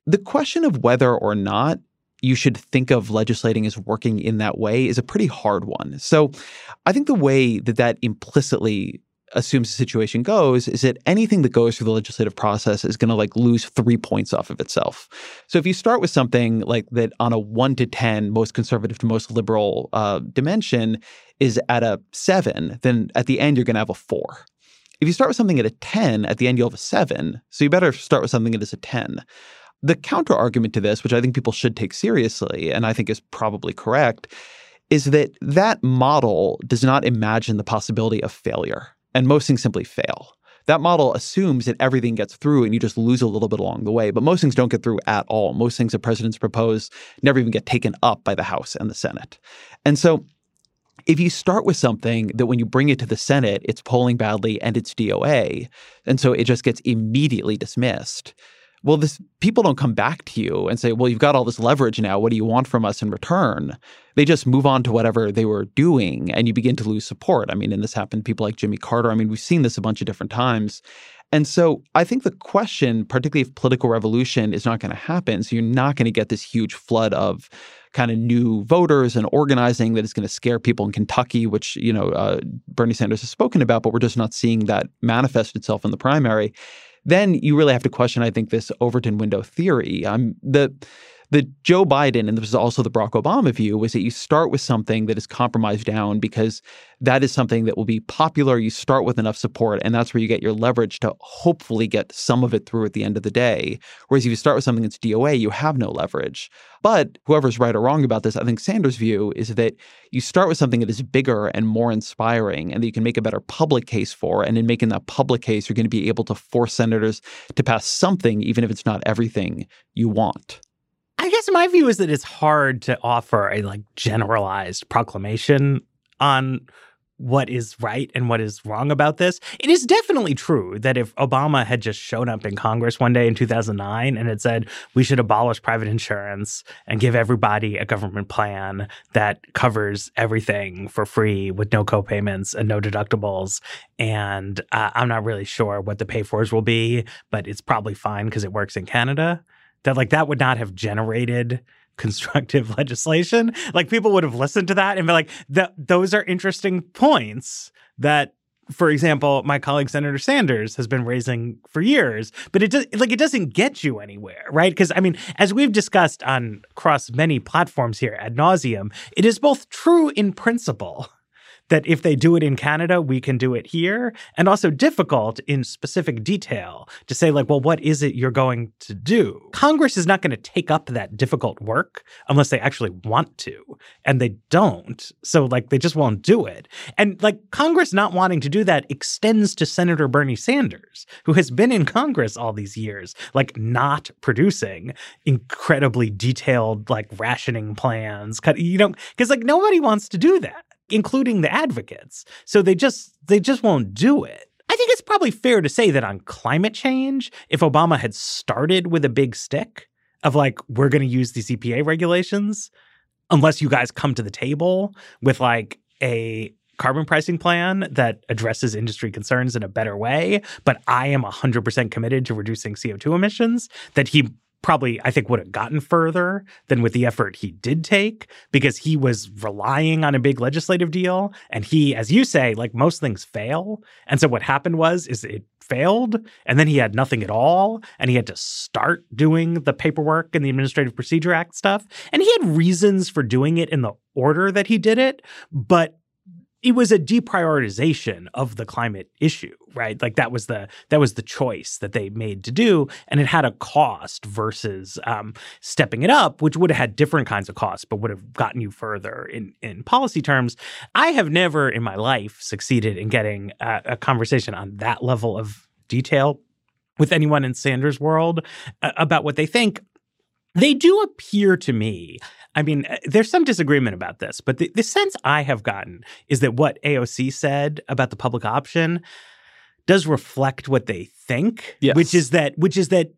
the question of whether or not you should think of legislating as working in that way is a pretty hard one. So I think the way that that implicitly assumes the situation goes is that anything that goes through the legislative process is going to like lose three points off of itself. So if you start with something like that on a one to ten, most conservative to most liberal uh, dimension is at a seven, then at the end you're going to have a four. If you start with something at a ten, at the end you'll have a seven. So you better start with something that is a ten. The counter argument to this, which I think people should take seriously, and I think is probably correct, is that that model does not imagine the possibility of failure. And most things simply fail. That model assumes that everything gets through and you just lose a little bit along the way. But most things don't get through at all. Most things that presidents propose never even get taken up by the House and the Senate. And so if you start with something that when you bring it to the Senate, it's polling badly and it's D O A, and so it just gets immediately dismissed, well, this people don't come back to you and say, well, you've got all this leverage now. What do you want from us in return? They just move on to whatever they were doing, and you begin to lose support. I mean, and this happened to people like Jimmy Carter. I mean, we've seen this a bunch of different times. And so I think the question, particularly if political revolution is not going to happen, so you're not going to get this huge flood of kind of new voters and organizing that is going to scare people in Kentucky, which, you know, uh, Bernie Sanders has spoken about, but we're just not seeing that manifest itself in the primary. Then you really have to question, I think, this Overton window theory. Um, the the Joe Biden, and this is also the Barack Obama view, was that you start with something that is compromised down because that is something that will be popular. You start with enough support, and that's where you get your leverage to hopefully get some of it through at the end of the day. Whereas if you start with something that's D O A, you have no leverage. But whoever's right or wrong about this, I think Sanders' view is that you start with something that is bigger and more inspiring and that you can make a better public case for. And in making that public case, you're going to be able to force senators to pass something, even if it's not everything you want. I guess my view is that it's hard to offer a like generalized proclamation on what is right and what is wrong about this. It is definitely true that if Obama had just shown up in Congress one day in two thousand nine and had said, we should abolish private insurance and give everybody a government plan that covers everything for free with no copayments and no deductibles. And uh, I'm not really sure what the pay-fors will be, but it's probably fine because it works in Canada. That like that would not have generated constructive legislation. Like people would have listened to that and be like, "Th- those are interesting points that, for example, my colleague Senator Sanders has been raising for years, but it does like it doesn't get you anywhere, right? Because I mean, as we've discussed on across many platforms here ad nauseum, it is both true in principle that if they do it in Canada, we can do it here, and also difficult in specific detail to say, like, well, what is it you're going to do? Congress is not going to take up that difficult work unless they actually want to, and they don't. So, like, they just won't do it. And, like, Congress not wanting to do that extends to Senator Bernie Sanders, who has been in Congress all these years, like, not producing incredibly detailed, like, rationing plans. You know, because, like, nobody wants to do that, including the advocates. So they just they just won't do it. I think it's probably fair to say that on climate change, if Obama had started with a big stick of like, we're going to use these E P A regulations, unless you guys come to the table with like a carbon pricing plan that addresses industry concerns in a better way, but I am one hundred percent committed to reducing C O two emissions, that he probably, I think, would have gotten further than with the effort he did take, because he was relying on a big legislative deal. And he, as you say, like most things fail. And so what happened was, is it failed, and then he had nothing at all, and he had to start doing the paperwork and the Administrative Procedure Act stuff. And he had reasons for doing it in the order that he did it, but it was a deprioritization of the climate issue, right? Like that was the that was the choice that they made to do, and it had a cost versus um, stepping it up, which would have had different kinds of costs, but would have gotten you further in, in policy terms. I have never in my life succeeded in getting a, a conversation on that level of detail with anyone in Sanders' world uh, about what they think. They do appear to me, I mean, there's some disagreement about this, but the, the sense I have gotten is that what A O C said about the public option does reflect what they think, yes. which is that which is that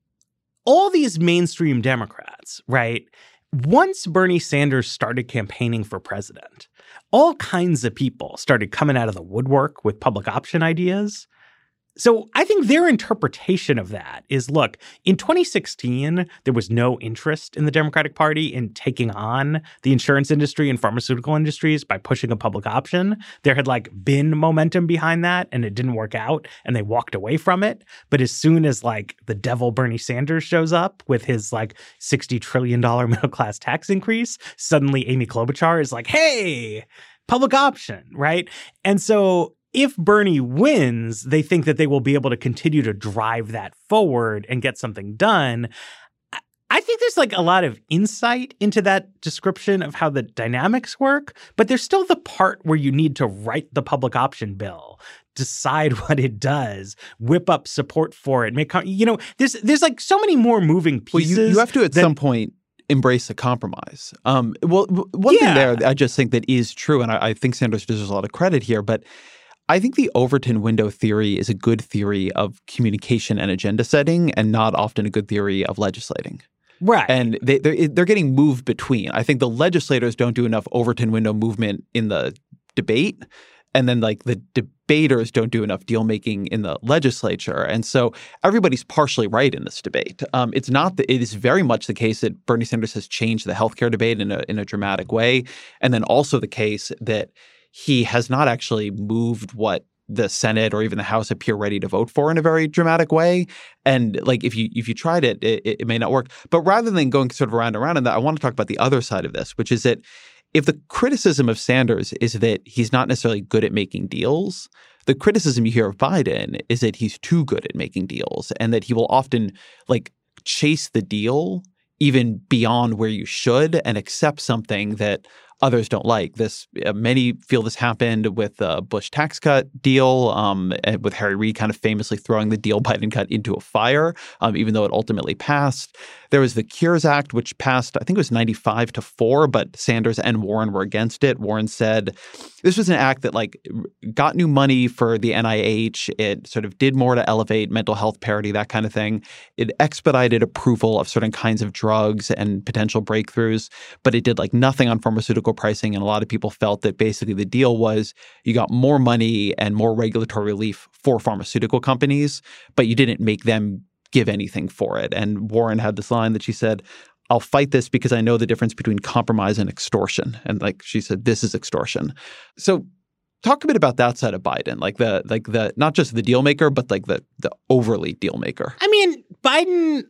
all these mainstream Democrats, right, once Bernie Sanders started campaigning for president, all kinds of people started coming out of the woodwork with public option ideas. So I think their interpretation of that is, look, in twenty sixteen, there was no interest in the Democratic Party in taking on the insurance industry and pharmaceutical industries by pushing a public option. There had like been momentum behind that and it didn't work out and they walked away from it. But as soon as like the devil Bernie Sanders shows up with his like sixty trillion dollars middle class tax increase, suddenly Amy Klobuchar is like, hey, public option, right? And so if Bernie wins, they think that they will be able to continue to drive that forward and get something done. I think there's like a lot of insight into that description of how the dynamics work, but there's still the part where you need to write the public option bill, decide what it does, whip up support for it, make, you know, there's there's like so many more moving pieces. Well, you, you have to at that, some point embrace a compromise. Um, well, one yeah. thing there I just think that is true, and I, I think Sanders deserves a lot of credit here, but I think the Overton window theory is a good theory of communication and agenda setting and not often a good theory of legislating. Right. And they, they're, they're getting moved between. I think the legislators don't do enough Overton window movement in the debate. And then like the debaters don't do enough deal making in the legislature. And so everybody's partially right in this debate. Um, it's not that it is very much the case that Bernie Sanders has changed the healthcare debate in a, in a dramatic way. And then also the case that he has not actually moved what the Senate or even the House appear ready to vote for in a very dramatic way. And like if you if you tried it, it, it may not work. But rather than going sort of around and around in that, I want to talk about the other side of this, which is that if the criticism of Sanders is that he's not necessarily good at making deals, the criticism you hear of Biden is that he's too good at making deals and that he will often like chase the deal even beyond where you should and accept something that others don't like. This uh, many feel this happened with the Bush tax cut deal, um, and with Harry Reid kind of famously throwing the deal Biden cut into a fire, um, even though it ultimately passed. There was the Cures Act, which passed, I think it was ninety-five to four, but Sanders and Warren were against it. Warren said this was an act that like got new money for the N I H. It sort of did more to elevate mental health parity, that kind of thing. It expedited approval of certain kinds of drugs and potential breakthroughs, but it did like nothing on pharmaceutical pricing. And a lot of people felt that basically the deal was you got more money and more regulatory relief for pharmaceutical companies, but you didn't make them give anything for it. And Warren had this line that she said, I'll fight this because I know the difference between compromise and extortion. And like she said, this is extortion. So talk a bit about that side of Biden, like the like the not just the deal maker, but like the the overly deal maker. I mean, Biden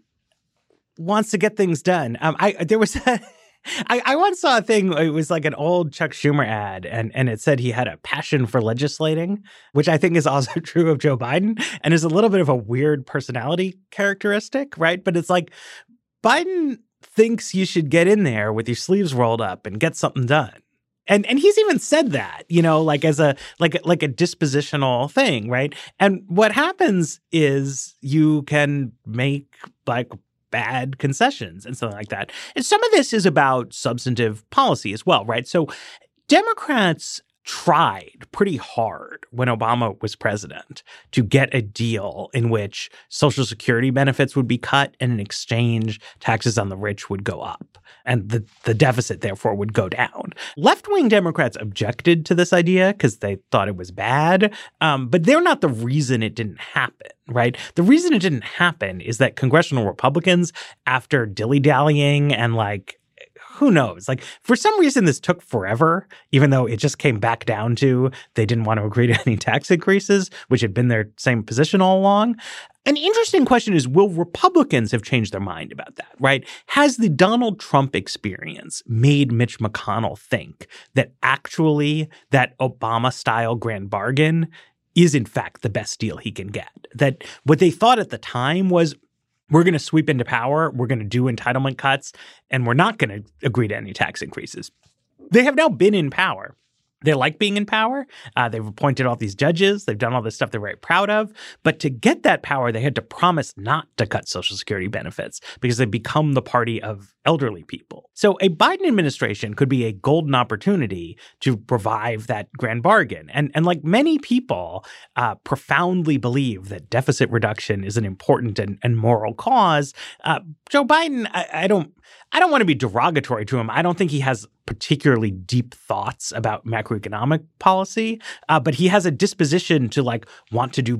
wants to get things done. Um, I there was a I, I once saw a thing, it was like an old Chuck Schumer ad, and, and it said he had a passion for legislating, which I think is also true of Joe Biden, and is a little bit of a weird personality characteristic, right? But it's like Biden thinks you should get in there with your sleeves rolled up and get something done. And and he's even said that, you know, like as a like like a dispositional thing, right? And what happens is you can make like bad concessions and something like that. And some of this is about substantive policy as well, right? So Democrats tried pretty hard when Obama was president to get a deal in which Social Security benefits would be cut and in exchange, taxes on the rich would go up and the, the deficit, therefore, would go down. Left-wing Democrats objected to this idea because they thought it was bad, um, but they're not the reason it didn't happen, right? The reason it didn't happen is that congressional Republicans, after dilly-dallying and like who knows? Like, for some reason, this took forever, even though it just came back down to they didn't want to agree to any tax increases, which had been their same position all along. An interesting question is, will Republicans have changed their mind about that, right? Has the Donald Trump experience made Mitch McConnell think that actually that Obama-style grand bargain is, in fact, the best deal he can get? That what they thought at the time was, we're going to sweep into power, we're going to do entitlement cuts, and we're not going to agree to any tax increases. They have now been in power. They like being in power. Uh, they've appointed all these judges. They've done all this stuff they're very proud of. But to get that power, they had to promise not to cut Social Security benefits because they become the party of elderly people. So a Biden administration could be a golden opportunity to revive that grand bargain. And, and like many people uh, profoundly believe that deficit reduction is an important and, and moral cause, uh, Joe Biden, I, I don't I don't want to be derogatory to him. I don't think he has particularly deep thoughts about macroeconomic policy, uh, but he has a disposition to like want to do big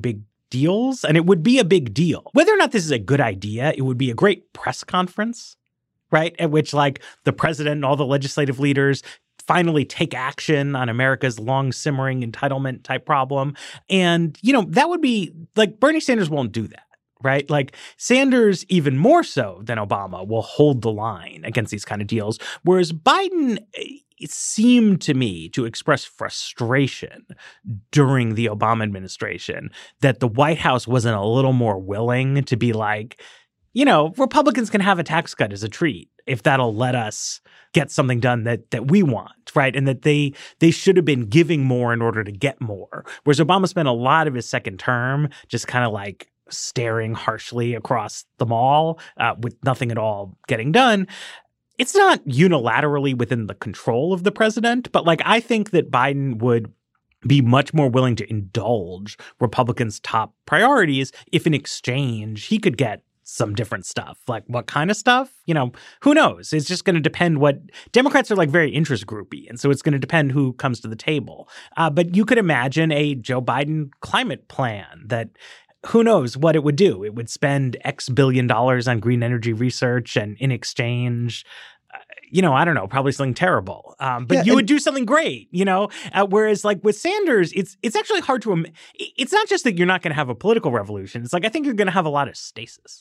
deals, and it would be a big deal. Whether or not this is a good idea, it would be a great press conference, right? At which, like, the president and all the legislative leaders finally take action on America's long simmering entitlement type problem. And, you know, that would be like Bernie Sanders won't do that. Right? Like Sanders, even more so than Obama, will hold the line against these kind of deals. Whereas Biden, it seemed to me to express frustration during the Obama administration that the White House wasn't a little more willing to be like, you know, Republicans can have a tax cut as a treat if that'll let us get something done that that we want, right? And that they they should have been giving more in order to get more. Whereas Obama spent a lot of his second term just kind of like staring harshly across the mall uh, with nothing at all getting done. It's not unilaterally within the control of the president, but like I think that Biden would be much more willing to indulge Republicans' top priorities if in exchange he could get some different stuff. Like what kind of stuff? You know, who knows? It's just going to depend what Democrats are like very interest groupy. And so it's going to depend who comes to the table. Uh, but you could imagine a Joe Biden climate plan that who knows what it would do. It would spend X billion dollars on green energy research and in exchange, uh, you know, I don't know, probably something terrible. Um, but yeah, you and- would do something great, you know, uh, whereas like with Sanders, it's it's actually hard to, im- it's not just that you're not going to have a political revolution. It's like, I think you're going to have a lot of stasis.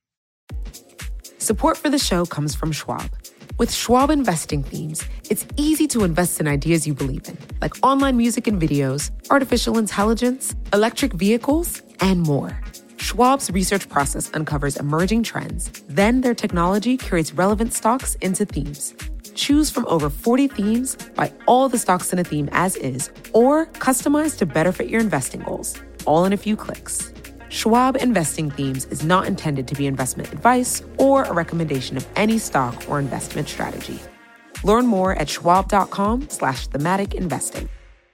Support for the show comes from Schwab. With Schwab investing themes, it's easy to invest in ideas you believe in, like online music and videos, artificial intelligence, electric vehicles, and more. Schwab's research process uncovers emerging trends. Then their technology curates relevant stocks into themes. Choose from over forty themes, buy all the stocks in a theme as is, or customize to better fit your investing goals, all in a few clicks. Schwab Investing Themes is not intended to be investment advice or a recommendation of any stock or investment strategy. Learn more at schwab.com slash thematic investing.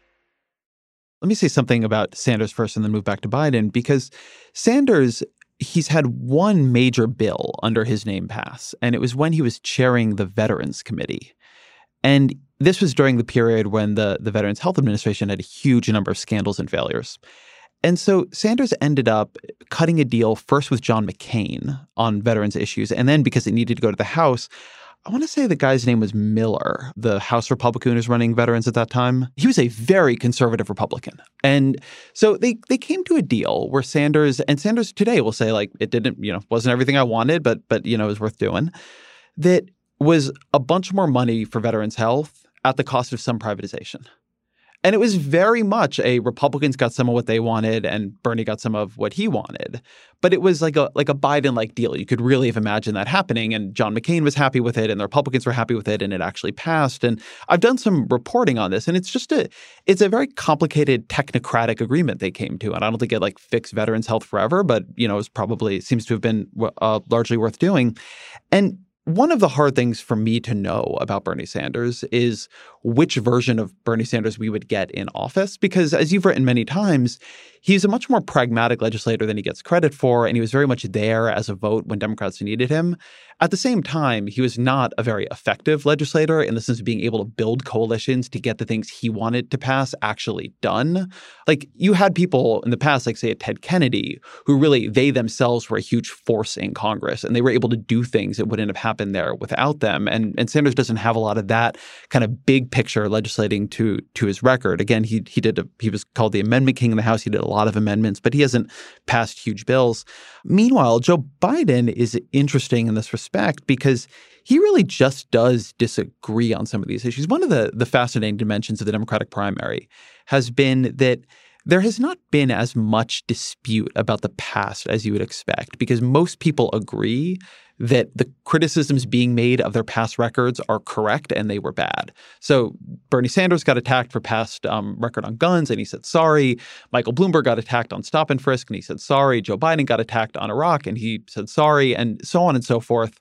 Let me say something about Sanders first and then move back to Biden, because Sanders, he's had one major bill under his name pass, and it was when he was chairing the Veterans Committee. And this was during the period when the, the Veterans Health Administration had a huge number of scandals and failures. And so Sanders ended up cutting a deal first with John McCain on veterans issues. And then because it needed to go to the House, I want to say the guy's name was Miller, the House Republican who was running veterans at that time. He was a very conservative Republican. And so they they came to a deal where Sanders, and Sanders today will say, like, it didn't, you know, wasn't everything I wanted, but, but you know, it was worth doing. That was a bunch more money for veterans health at the cost of some privatization. And it was very much a Republicans got some of what they wanted and Bernie got some of what he wanted. But it was like a like a Biden-like deal. You could really have imagined that happening. And John McCain was happy with it and the Republicans were happy with it and it actually passed. And I've done some reporting on this and it's just a it's a very complicated technocratic agreement they came to. And I don't think it like fixed veterans health forever, but, you know, it's probably seems to have been uh, largely worth doing. And one of the hard things for me to know about Bernie Sanders is which version of Bernie Sanders we would get in office, because as you've written many times, he's a much more pragmatic legislator than he gets credit for, and he was very much there as a vote when Democrats needed him. At the same time, he was not a very effective legislator in the sense of being able to build coalitions to get the things he wanted to pass actually done. Like you had people in the past, like say Ted Kennedy, who really, they themselves were a huge force in Congress and they were able to do things that wouldn't have happened there without them. And, and Sanders doesn't have a lot of that kind of big picture legislating to, to his record. Again, he, he did a, he was called the Amendment King in the House. He did a lot of amendments, but he hasn't passed huge bills. Meanwhile, Joe Biden is interesting in this respect because he really just does disagree on some of these issues. One of the, the fascinating dimensions of the Democratic primary has been that there has not been as much dispute about the past as you would expect, because most people agree that the criticisms being made of their past records are correct and they were bad. So Bernie Sanders got attacked for past um, record on guns and he said sorry. Michael Bloomberg got attacked on stop and frisk and he said sorry. Joe Biden got attacked on Iraq and he said sorry, and so on and so forth.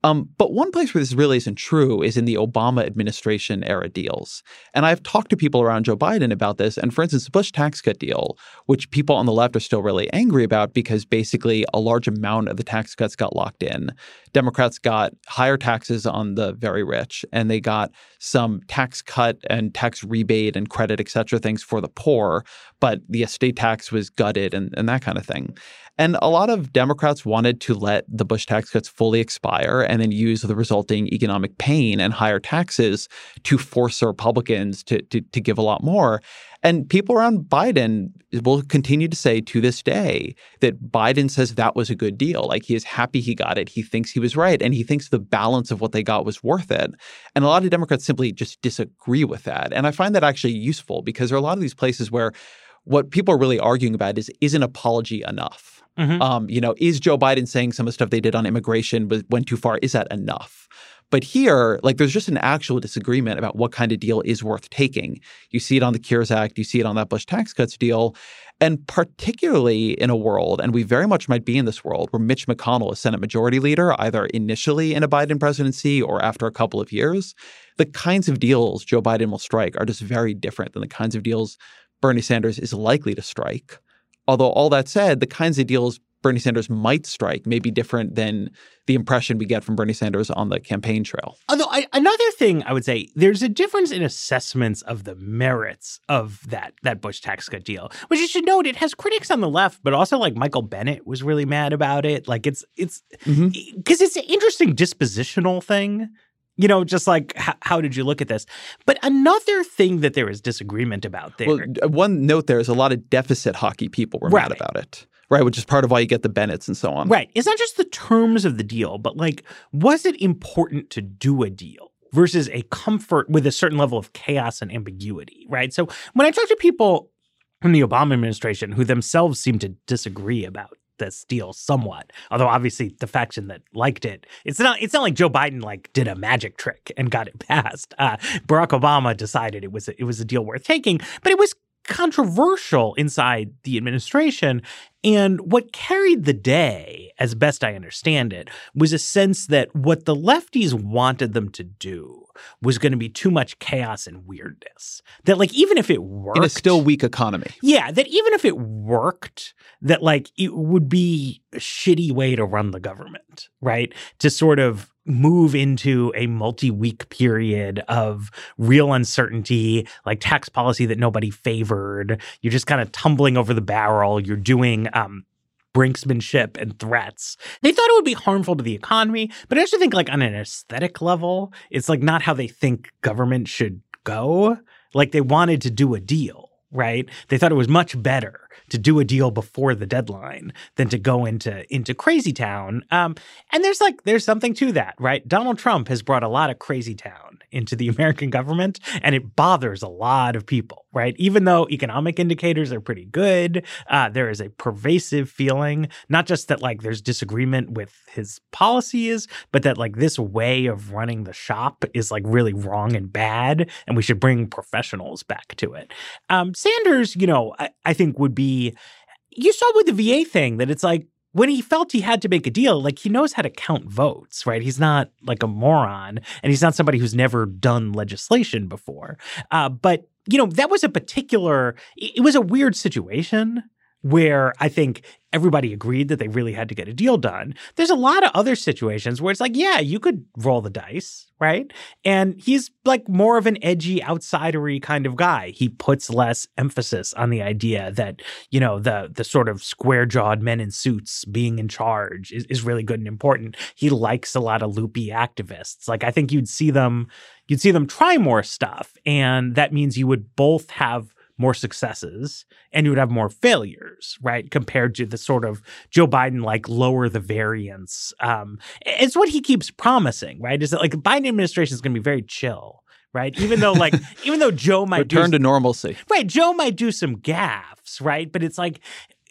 Um, but one place where this really isn't true is in the Obama administration era deals. And I've talked to people around Joe Biden about this. And for instance, the Bush tax cut deal, which people on the left are still really angry about because basically a large amount of the tax cuts got locked in. Democrats got higher taxes on the very rich, and they got some tax cut and tax rebate and credit, et cetera, things for the poor. But the estate tax was gutted and, and that kind of thing. And a lot of Democrats wanted to let the Bush tax cuts fully expire and then use the resulting economic pain and higher taxes to force the Republicans to, to, to give a lot more. And people around Biden will continue to say to this day that Biden says that was a good deal. Like, he is happy he got it. He thinks he was right. And he thinks the balance of what they got was worth it. And a lot of Democrats simply just disagree with that. And I find that actually useful because there are a lot of these places where what people are really arguing about is, is an apology enough? Mm-hmm. Um, you know, is Joe Biden saying some of the stuff they did on immigration was, went too far? Is that enough? But here, like, there's just an actual disagreement about what kind of deal is worth taking. You see it on the Cures Act. You see it on that Bush tax cuts deal. And particularly in a world, and we very much might be in this world, where Mitch McConnell is Senate Majority Leader, either initially in a Biden presidency or after a couple of years, the kinds of deals Joe Biden will strike are just very different than the kinds of deals Bernie Sanders is likely to strike. Although all that said, the kinds of deals Bernie Sanders might strike may be different than the impression we get from Bernie Sanders on the campaign trail. Although I, another thing I would say, there's a difference in assessments of the merits of that that Bush tax cut deal, which you should note, it has critics on the left, but also like Michael Bennet was really mad about it. Like it's it's because mm-hmm. it's an interesting dispositional thing. You know, just like, h- how did you look at this? But another thing that there is disagreement about there. Well, one note there is a lot of deficit hockey people were right. mad about it, right? Which is part of why you get the Bennetts and so on. Right. It's not just the terms of the deal, but like, was it important to do a deal versus a comfort with a certain level of chaos and ambiguity, right? So when I talk to people from the Obama administration who themselves seem to disagree about this deal somewhat, although obviously the faction that liked it, it's not it's not like Joe Biden like did a magic trick and got it passed. Uh, Barack Obama decided it was a, it was a deal worth taking, but it was controversial inside the administration. And what carried the day, as best I understand it, was a sense that what the lefties wanted them to do was going to be too much chaos and weirdness. That like, even if it worked— in a still weak economy. Yeah, that even if it worked, that like it would be a shitty way to run the government, right? To sort of move into a multi-week period of real uncertainty, like tax policy that nobody favored. You're just kind of tumbling over the barrel. You're doing um, brinksmanship and threats. They thought it would be harmful to the economy, but I also think like on an aesthetic level, it's like not how they think government should go. Like they wanted to do a deal, right? They thought it was much better to do a deal before the deadline than to go into into crazy town. Um, and there's like there's something to that, right? Donald Trump has brought a lot of crazy town into the American government, and it bothers a lot of people, right? Even though economic indicators are pretty good, uh, there is a pervasive feeling, not just that like there's disagreement with his policies, but that like this way of running the shop is like really wrong and bad, and we should bring professionals back to it. Um, Sanders, you know, I, I think would be— you saw with the V A thing that it's like when he felt he had to make a deal, like he knows how to count votes, right? He's not like a moron, and he's not somebody who's never done legislation before. Uh, but, you know, that was a particular— it was a weird situation where I think everybody agreed that they really had to get a deal done. There's a lot of other situations where it's like, yeah, you could roll the dice, right? And he's like more of an edgy, outsidery kind of guy. He puts less emphasis on the idea that, you know, the the sort of square-jawed men in suits being in charge is, is really good and important. He likes a lot of loopy activists. Like, I think you'd see them, you'd see them try more stuff, and that means you would both have more successes and you would have more failures, right? Compared to the sort of Joe Biden, like lower the variance. Um, it's what he keeps promising, right? Is that like the Biden administration is going to be very chill, right? Even though like, even though Joe might return do, to normalcy, right? Joe might do some gaffes, right? But it's like,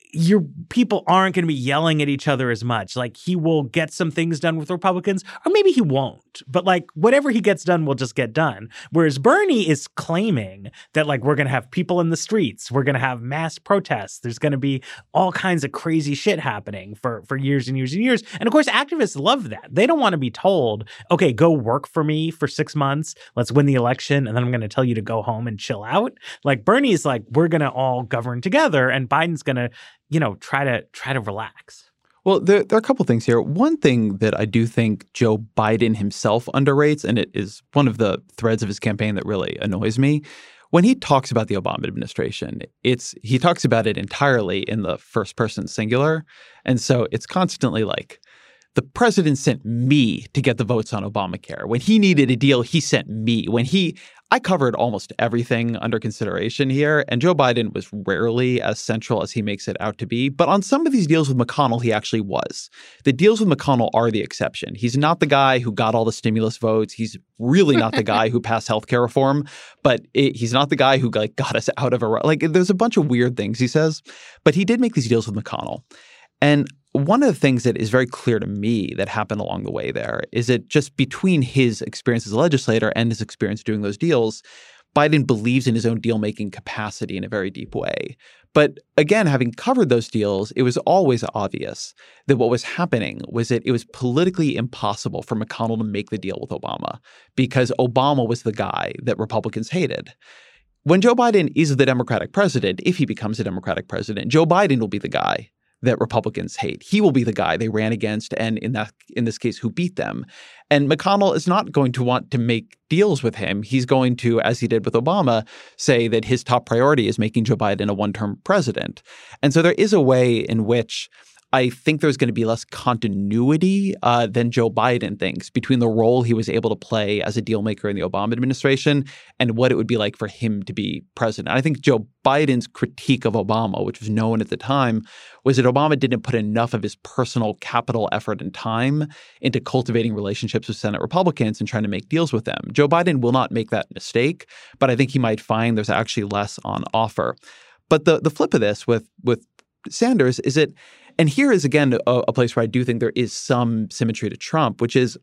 your people aren't going to be yelling at each other as much. Like, he will get some things done with Republicans, or maybe he won't. But like, whatever he gets done will just get done. Whereas Bernie is claiming that, like, we're going to have people in the streets, we're going to have mass protests, there's going to be all kinds of crazy shit happening for for years and years and years. And of course, activists love that. They don't want to be told, okay, go work for me for six months, let's win the election, and then I'm going to tell you to go home and chill out. Like, Bernie's like, we're going to all govern together, and Biden's going to, you know, try to try to relax. Well, there, there are a couple things here. One thing that I do think Joe Biden himself underrates, and it is one of the threads of his campaign that really annoys me, when he talks about the Obama administration, it's he talks about it entirely in the first person singular. And so it's constantly like, the president sent me to get the votes on Obamacare. When he needed a deal, he sent me. When he, I covered almost everything under consideration here, and Joe Biden was rarely as central as he makes it out to be. But on some of these deals with McConnell, he actually was. The deals with McConnell are the exception. He's not the guy who got all the stimulus votes. He's really not the guy who passed healthcare reform, but it, he's not the guy who like got us out of a, like, there's a bunch of weird things he says, but he did make these deals with McConnell. And one of the things that is very clear to me that happened along the way there is that just between his experience as a legislator and his experience doing those deals, Biden believes in his own deal-making capacity in a very deep way. But again, having covered those deals, it was always obvious that what was happening was that it was politically impossible for McConnell to make the deal with Obama because Obama was the guy that Republicans hated. When Joe Biden is the Democratic president, if he becomes a Democratic president, Joe Biden will be the guy that Republicans hate. He will be the guy they ran against and in that in this case, who beat them. And McConnell is not going to want to make deals with him. He's going to, as he did with Obama, say that his top priority is making Joe Biden a one-term president. And so there is a way in which I think there's going to be less continuity uh, than Joe Biden thinks between the role he was able to play as a deal maker in the Obama administration and what it would be like for him to be president. And I think Joe Biden's critique of Obama, which was known at the time, was that Obama didn't put enough of his personal capital, effort, and time into cultivating relationships with Senate Republicans and trying to make deals with them. Joe Biden will not make that mistake, but I think he might find there's actually less on offer. But the the flip of this with with Sanders is that, and here is again a, a place where I do think there is some symmetry to Trump, which is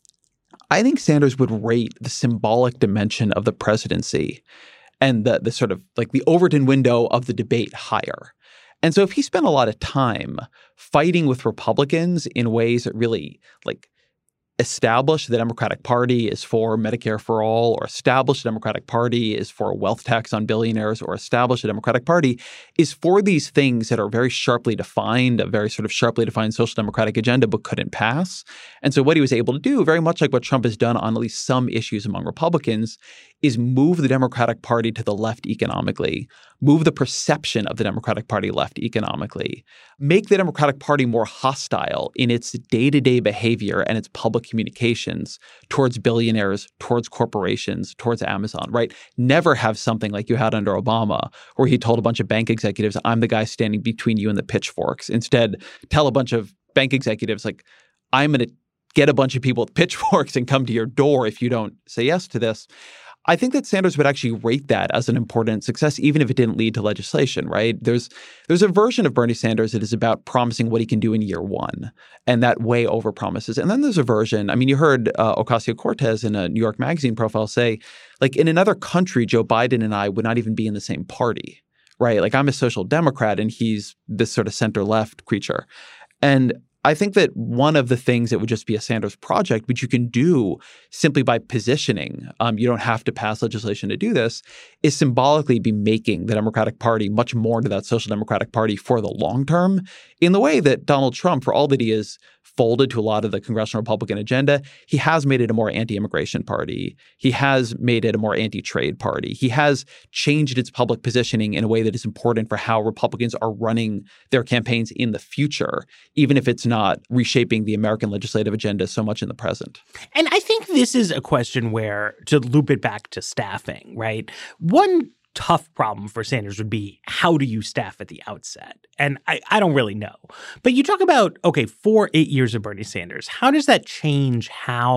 I think Sanders would rate the symbolic dimension of the presidency and the the sort of like the Overton window of the debate higher. And so if he spent a lot of time fighting with Republicans in ways that really like establish the Democratic Party is for Medicare for all, or establish the Democratic Party is for a wealth tax on billionaires, or establish the Democratic Party is for these things that are very sharply defined, a very sort of sharply defined social democratic agenda, but couldn't pass. And so what he was able to do, very much like what Trump has done on at least some issues among Republicans, is move the Democratic Party to the left economically, move the perception of the Democratic Party left economically, make the Democratic Party more hostile in its day-to-day behavior and its public communications towards billionaires, towards corporations, towards Amazon, right? Never have something like you had under Obama, where he told a bunch of bank executives, I'm the guy standing between you and the pitchforks. Instead, tell a bunch of bank executives, like, I'm going to get a bunch of people with pitchforks and come to your door if you don't say yes to this. I think that Sanders would actually rate that as an important success, even if it didn't lead to legislation, right? There's there's a version of Bernie Sanders that is about promising what he can do in year one, and that way over promises. And then there's a version, I mean, you heard uh, Ocasio-Cortez in a New York Magazine profile say, like, in another country, Joe Biden and I would not even be in the same party, right? Like, I'm a social democrat and he's this sort of center-left creature. And I think that one of the things that would just be a Sanders project, which you can do simply by positioning, um, you don't have to pass legislation to do this, is symbolically be making the Democratic Party much more into that social democratic party for the long term, in the way that Donald Trump, for all that he is folded to a lot of the congressional Republican agenda, he has made it a more anti-immigration party. He has made it a more anti-trade party. He has changed its public positioning in a way that is important for how Republicans are running their campaigns in the future, even if it's not reshaping the American legislative agenda so much in the present. And I think this is a question where, to loop it back to staffing, right? One tough problem for Sanders would be, how do you staff at the outset? And I, I don't really know. But you talk about, okay, for eight years of Bernie Sanders, how does that change how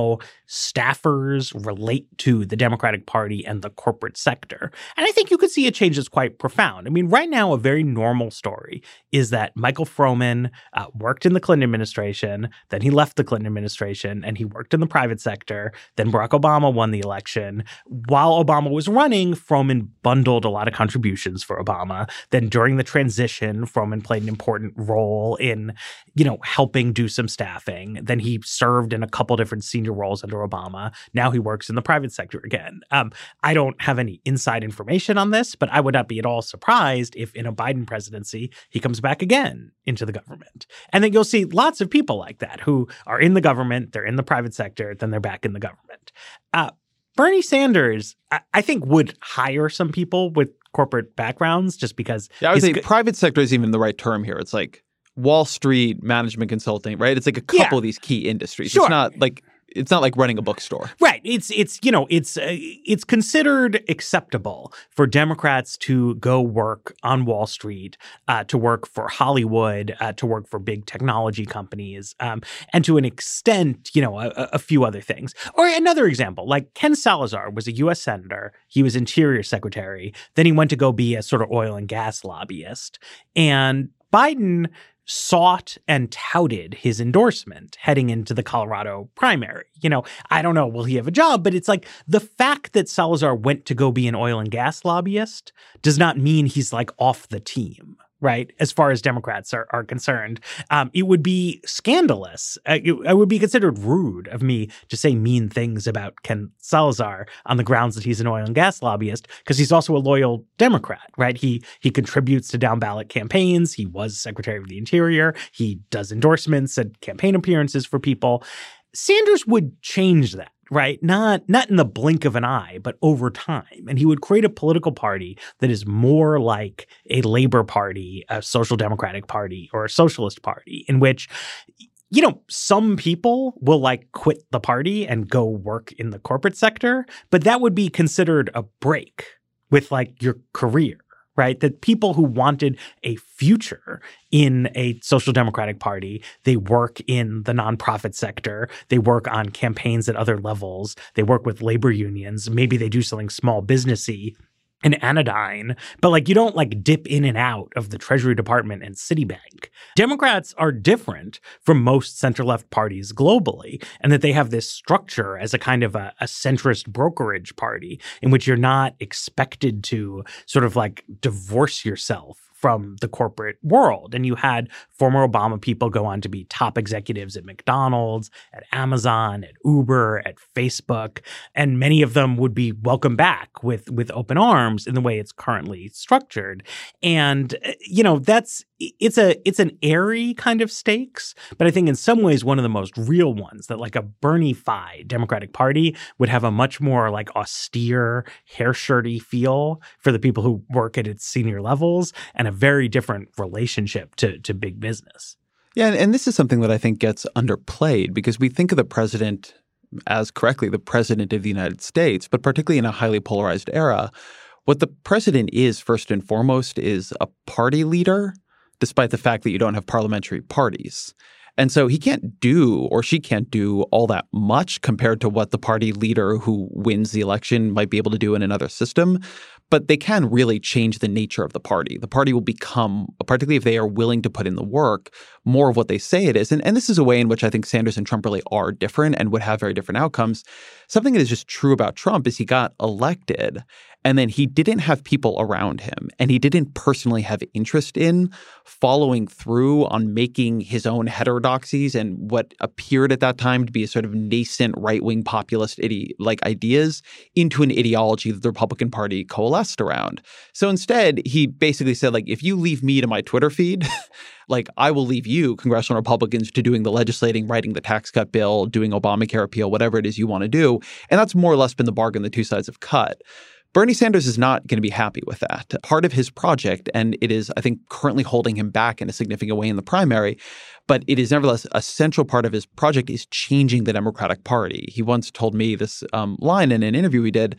staffers relate to the Democratic Party and the corporate sector. And I think you could see a change that's quite profound. I mean, right now, a very normal story is that Michael Froman uh, worked in the Clinton administration, then he left the Clinton administration, and he worked in the private sector. Then Barack Obama won the election. While Obama was running, Froman bundled a lot of contributions for Obama. Then during the transition, Froman played an important role in, you know, helping do some staffing. Then he served in a couple different senior roles under Obama. Now he works in the private sector again. Um, I don't have any inside information on this, but I would not be at all surprised if in a Biden presidency, he comes back again into the government. And then you'll see lots of people like that who are in the government, they're in the private sector, then they're back in the government. Uh, Bernie Sanders, I, I think, would hire some people with corporate backgrounds just because. Yeah, I would say go- private sector is even the right term here. It's like Wall Street, management consulting, right? It's like a couple Yeah. of these key industries. Sure. It's not like it's not like running a bookstore. Right. It's it's you know it's uh, it's considered acceptable for Democrats to go work on Wall Street, uh, to work for Hollywood, uh, to work for big technology companies, um, and to an extent, you know, a, a few other things. Or another example, like Ken Salazar was a U S senator. He was Interior Secretary. Then he went to go be a sort of oil and gas lobbyist. And Biden sought and touted his endorsement heading into the Colorado primary. You know, I don't know, will he have a job? But it's like the fact that Salazar went to go be an oil and gas lobbyist does not mean he's like off the team. Right, as far as Democrats are, are concerned, um, it would be scandalous. Uh, it, it would be considered rude of me to say mean things about Ken Salazar on the grounds that he's an oil and gas lobbyist, because he's also a loyal Democrat. Right, he he contributes to down ballot campaigns. He was Secretary of the Interior. He does endorsements and campaign appearances for people. Sanders would change that. Right? Not not in the blink of an eye, but over time. And he would create a political party that is more like a Labor Party, a Social Democratic Party, or a Socialist Party, in which, you know, some people will like quit the party and go work in the corporate sector, but that would be considered a break with like your career. Right? That people who wanted a future in a social democratic party, they work in the nonprofit sector, they work on campaigns at other levels, they work with labor unions, maybe they do something small businessy in Anodyne, but like you don't like dip in and out of the Treasury Department and Citibank. Democrats are different from most center-left parties globally, and that they have this structure as a kind of a, a centrist brokerage party in which you're not expected to sort of like divorce yourself from the corporate world. And you had former Obama people go on to be top executives at McDonald's, at Amazon, at Uber, at Facebook, and many of them would be welcomed back with, with open arms in the way it's currently structured. And, you know, that's it's a it's an airy kind of stakes, but I think in some ways one of the most real ones, that like a Bernie-fied Democratic Party would have a much more like austere, hair-shirty feel for the people who work at its senior levels, and a very different relationship to, to big business. Yeah, and, and this is something that I think gets underplayed because we think of the president as correctly the president of the United States, but particularly in a highly polarized era, what the president is first and foremost is a party leader, despite the fact that you don't have parliamentary parties. And so he can't do, or she can't do, all that much compared to what the party leader who wins the election might be able to do in another system. But they can really change the nature of the party. The party will become, particularly if they are willing to put in the work, more of what they say it is. And, and this is a way in which I think Sanders and Trump really are different and would have very different outcomes. Something that is just true about Trump is he got elected and then he didn't have people around him and he didn't personally have interest in following through on making his own heterodoxies and what appeared at that time to be a sort of nascent right-wing populist ide- like ideas into an ideology that the Republican Party coalesced around. So instead, he basically said, like, if you leave me to my Twitter feed, like I will leave you, congressional Republicans, to doing the legislating, writing the tax cut bill, doing Obamacare repeal, whatever it is you want to do. And that's more or less been the bargain the two sides have cut. Bernie Sanders is not going to be happy with that. Part of his project, and it is, I think, currently holding him back in a significant way in the primary, but it is nevertheless a central part of his project is changing the Democratic Party. He once told me this um, line in an interview we did.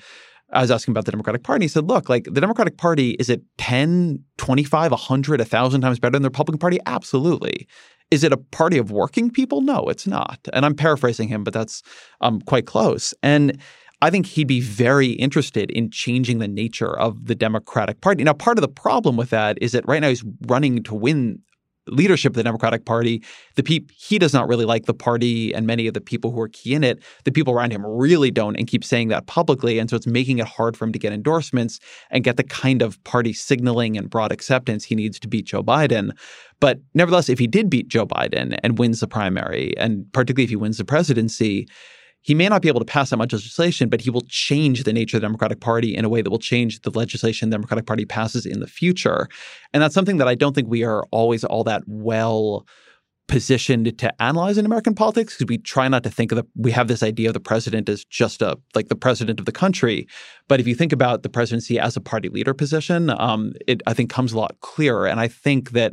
I was asking about the Democratic Party. He said, look, like the Democratic Party, is it ten, twenty-five, one hundred, one thousand times better than the Republican Party? Absolutely. Is it a party of working people? No, it's not. And I'm paraphrasing him, but that's um, quite close. And I think he'd be very interested in changing the nature of the Democratic Party. Now, part of the problem with that is that right now he's running to win leadership of the Democratic Party. The pe- he does not really like the party, and many of the people who are key in it, the people around him really don't, and keep saying that publicly. And so it's making it hard for him to get endorsements and get the kind of party signaling and broad acceptance he needs to beat Joe Biden. But nevertheless, if he did beat Joe Biden and wins the primary, and particularly if he wins the presidency, he may not be able to pass that much legislation, but he will change the nature of the Democratic Party in a way that will change the legislation the Democratic Party passes in the future. And that's something that I don't think we are always all that well positioned to analyze in American politics, because we try not to think of the, we have this idea of the president as just a, like the president of the country. But if you think about the presidency as a party leader position, um, it, I think, comes a lot clearer. And I think that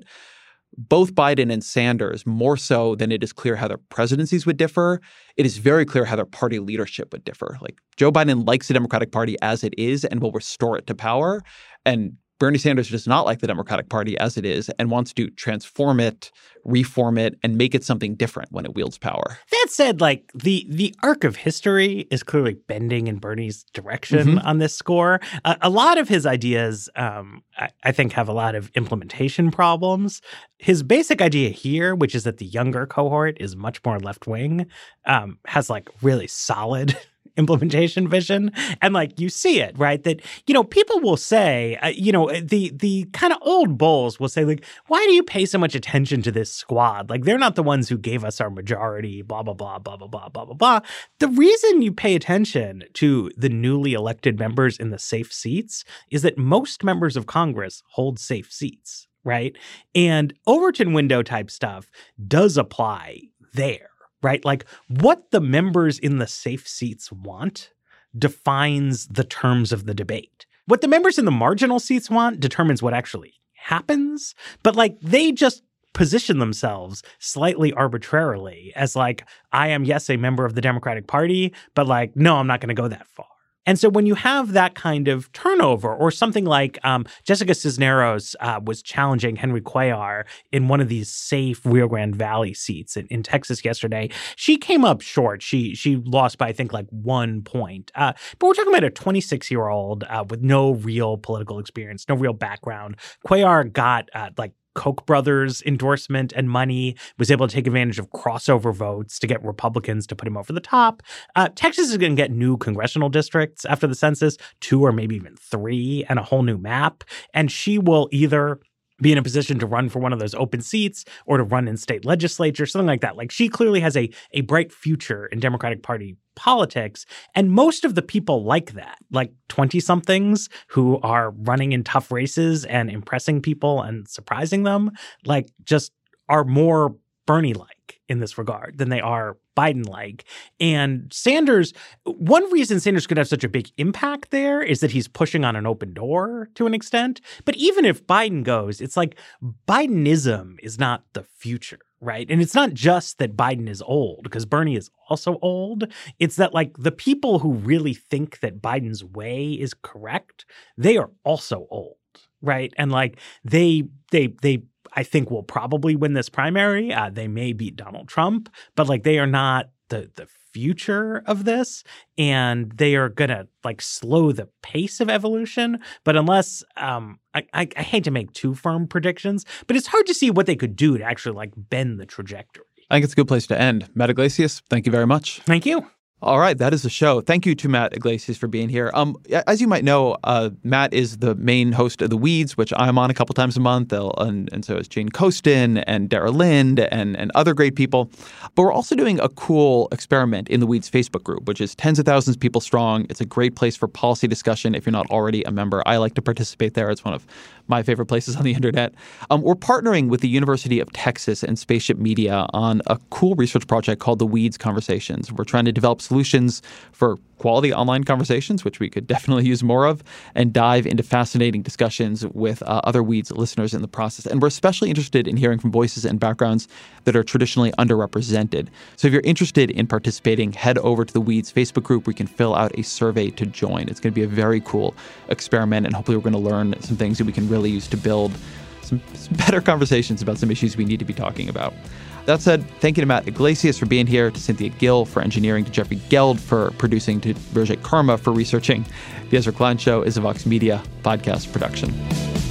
both Biden and Sanders, more so than it is clear how their presidencies would differ, it is very clear how their party leadership would differ. Like Joe Biden likes the Democratic Party as it is and will restore it to power. And Bernie Sanders does not like the Democratic Party as it is and wants to transform it, reform it, and make it something different when it wields power. That said, like the the arc of history is clearly bending in Bernie's direction mm-hmm. on this score. Uh, a lot of his ideas, um, I, I think, have a lot of implementation problems. His basic idea here, which is that the younger cohort is much more left-wing, um, has like really solid implementation vision. And like you see it, right? That, you know, people will say, uh, you know, the the kind of old bulls will say, like, why do you pay so much attention to this squad? Like, they're not the ones who gave us our majority, blah, blah, blah, blah, blah, blah, blah, blah, blah. The reason you pay attention to the newly elected members in the safe seats is that most members of Congress hold safe seats, right? And Overton window type stuff does apply there. Right? Like what the members in the safe seats want defines the terms of the debate. What the members in the marginal seats want determines what actually happens. But like they just position themselves slightly arbitrarily as like, I am, yes, a member of the Democratic Party, but like, no, I'm not going to go that far. And so when you have that kind of turnover, or something like um, Jessica Cisneros uh, was challenging Henry Cuellar in one of these safe Rio Grande Valley seats in, in Texas yesterday, she came up short. She she lost by, I think, like one point. Uh, but we're talking about a twenty-six-year-old uh, with no real political experience, no real background. Cuellar got uh, like Koch brothers endorsement and money, was able to take advantage of crossover votes to get Republicans to put him over the top. Uh, Texas is going to get new congressional districts after the census, two or maybe even three, and a whole new map. And she will either be in a position to run for one of those open seats or to run in state legislature, something like that. Like she clearly has a, a bright future in Democratic Party politics. And most of the people like that, like twenty-somethings who are running in tough races and impressing people and surprising them, like just are more Bernie-like in this regard than they are Biden-like. And Sanders, one reason Sanders could have such a big impact there is that he's pushing on an open door to an extent. But even if Biden goes, it's like Bidenism is not the future, right? And it's not just that Biden is old, because Bernie is also old. It's that like the people who really think that Biden's way is correct, they are also old, right? And like they, they, they, I think will probably win this primary. Uh, they may beat Donald Trump, but like they are not the the future of this, and they are gonna like slow the pace of evolution. But unless um, I, I, I hate to make too firm predictions, but it's hard to see what they could do to actually like bend the trajectory. I think it's a good place to end. Matt Yglesias, thank you very much. Thank you. All right, that is the show. Thank you to Matt Yglesias for being here. Um, as you might know, uh, Matt is the main host of The Weeds, which I'm on a couple times a month, and, and so is Jane Coaston and Dara Lind and, and other great people. But we're also doing a cool experiment in The Weeds Facebook group, which is tens of thousands of people strong. It's a great place for policy discussion if you're not already a member. I like to participate there. It's one of my favorite places on the internet. Um, we're partnering with the University of Texas and Spaceship Media on a cool research project called The Weeds Conversations. We're trying to develop solutions solutions for quality online conversations, which we could definitely use more of, and dive into fascinating discussions with uh, other Weeds listeners in the process. And we're especially interested in hearing from voices and backgrounds that are traditionally underrepresented. So if you're interested in participating, head over to the Weeds Facebook group where you can fill out a survey to join. It's going to be a very cool experiment, and hopefully we're going to learn some things that we can really use to build some, some better conversations about some issues we need to be talking about. That said, thank you to Matt Iglesias for being here, to Cynthia Gill for engineering, to Jeffrey Geld for producing, to Roger Karma for researching. The Ezra Klein Show is a Vox Media podcast production.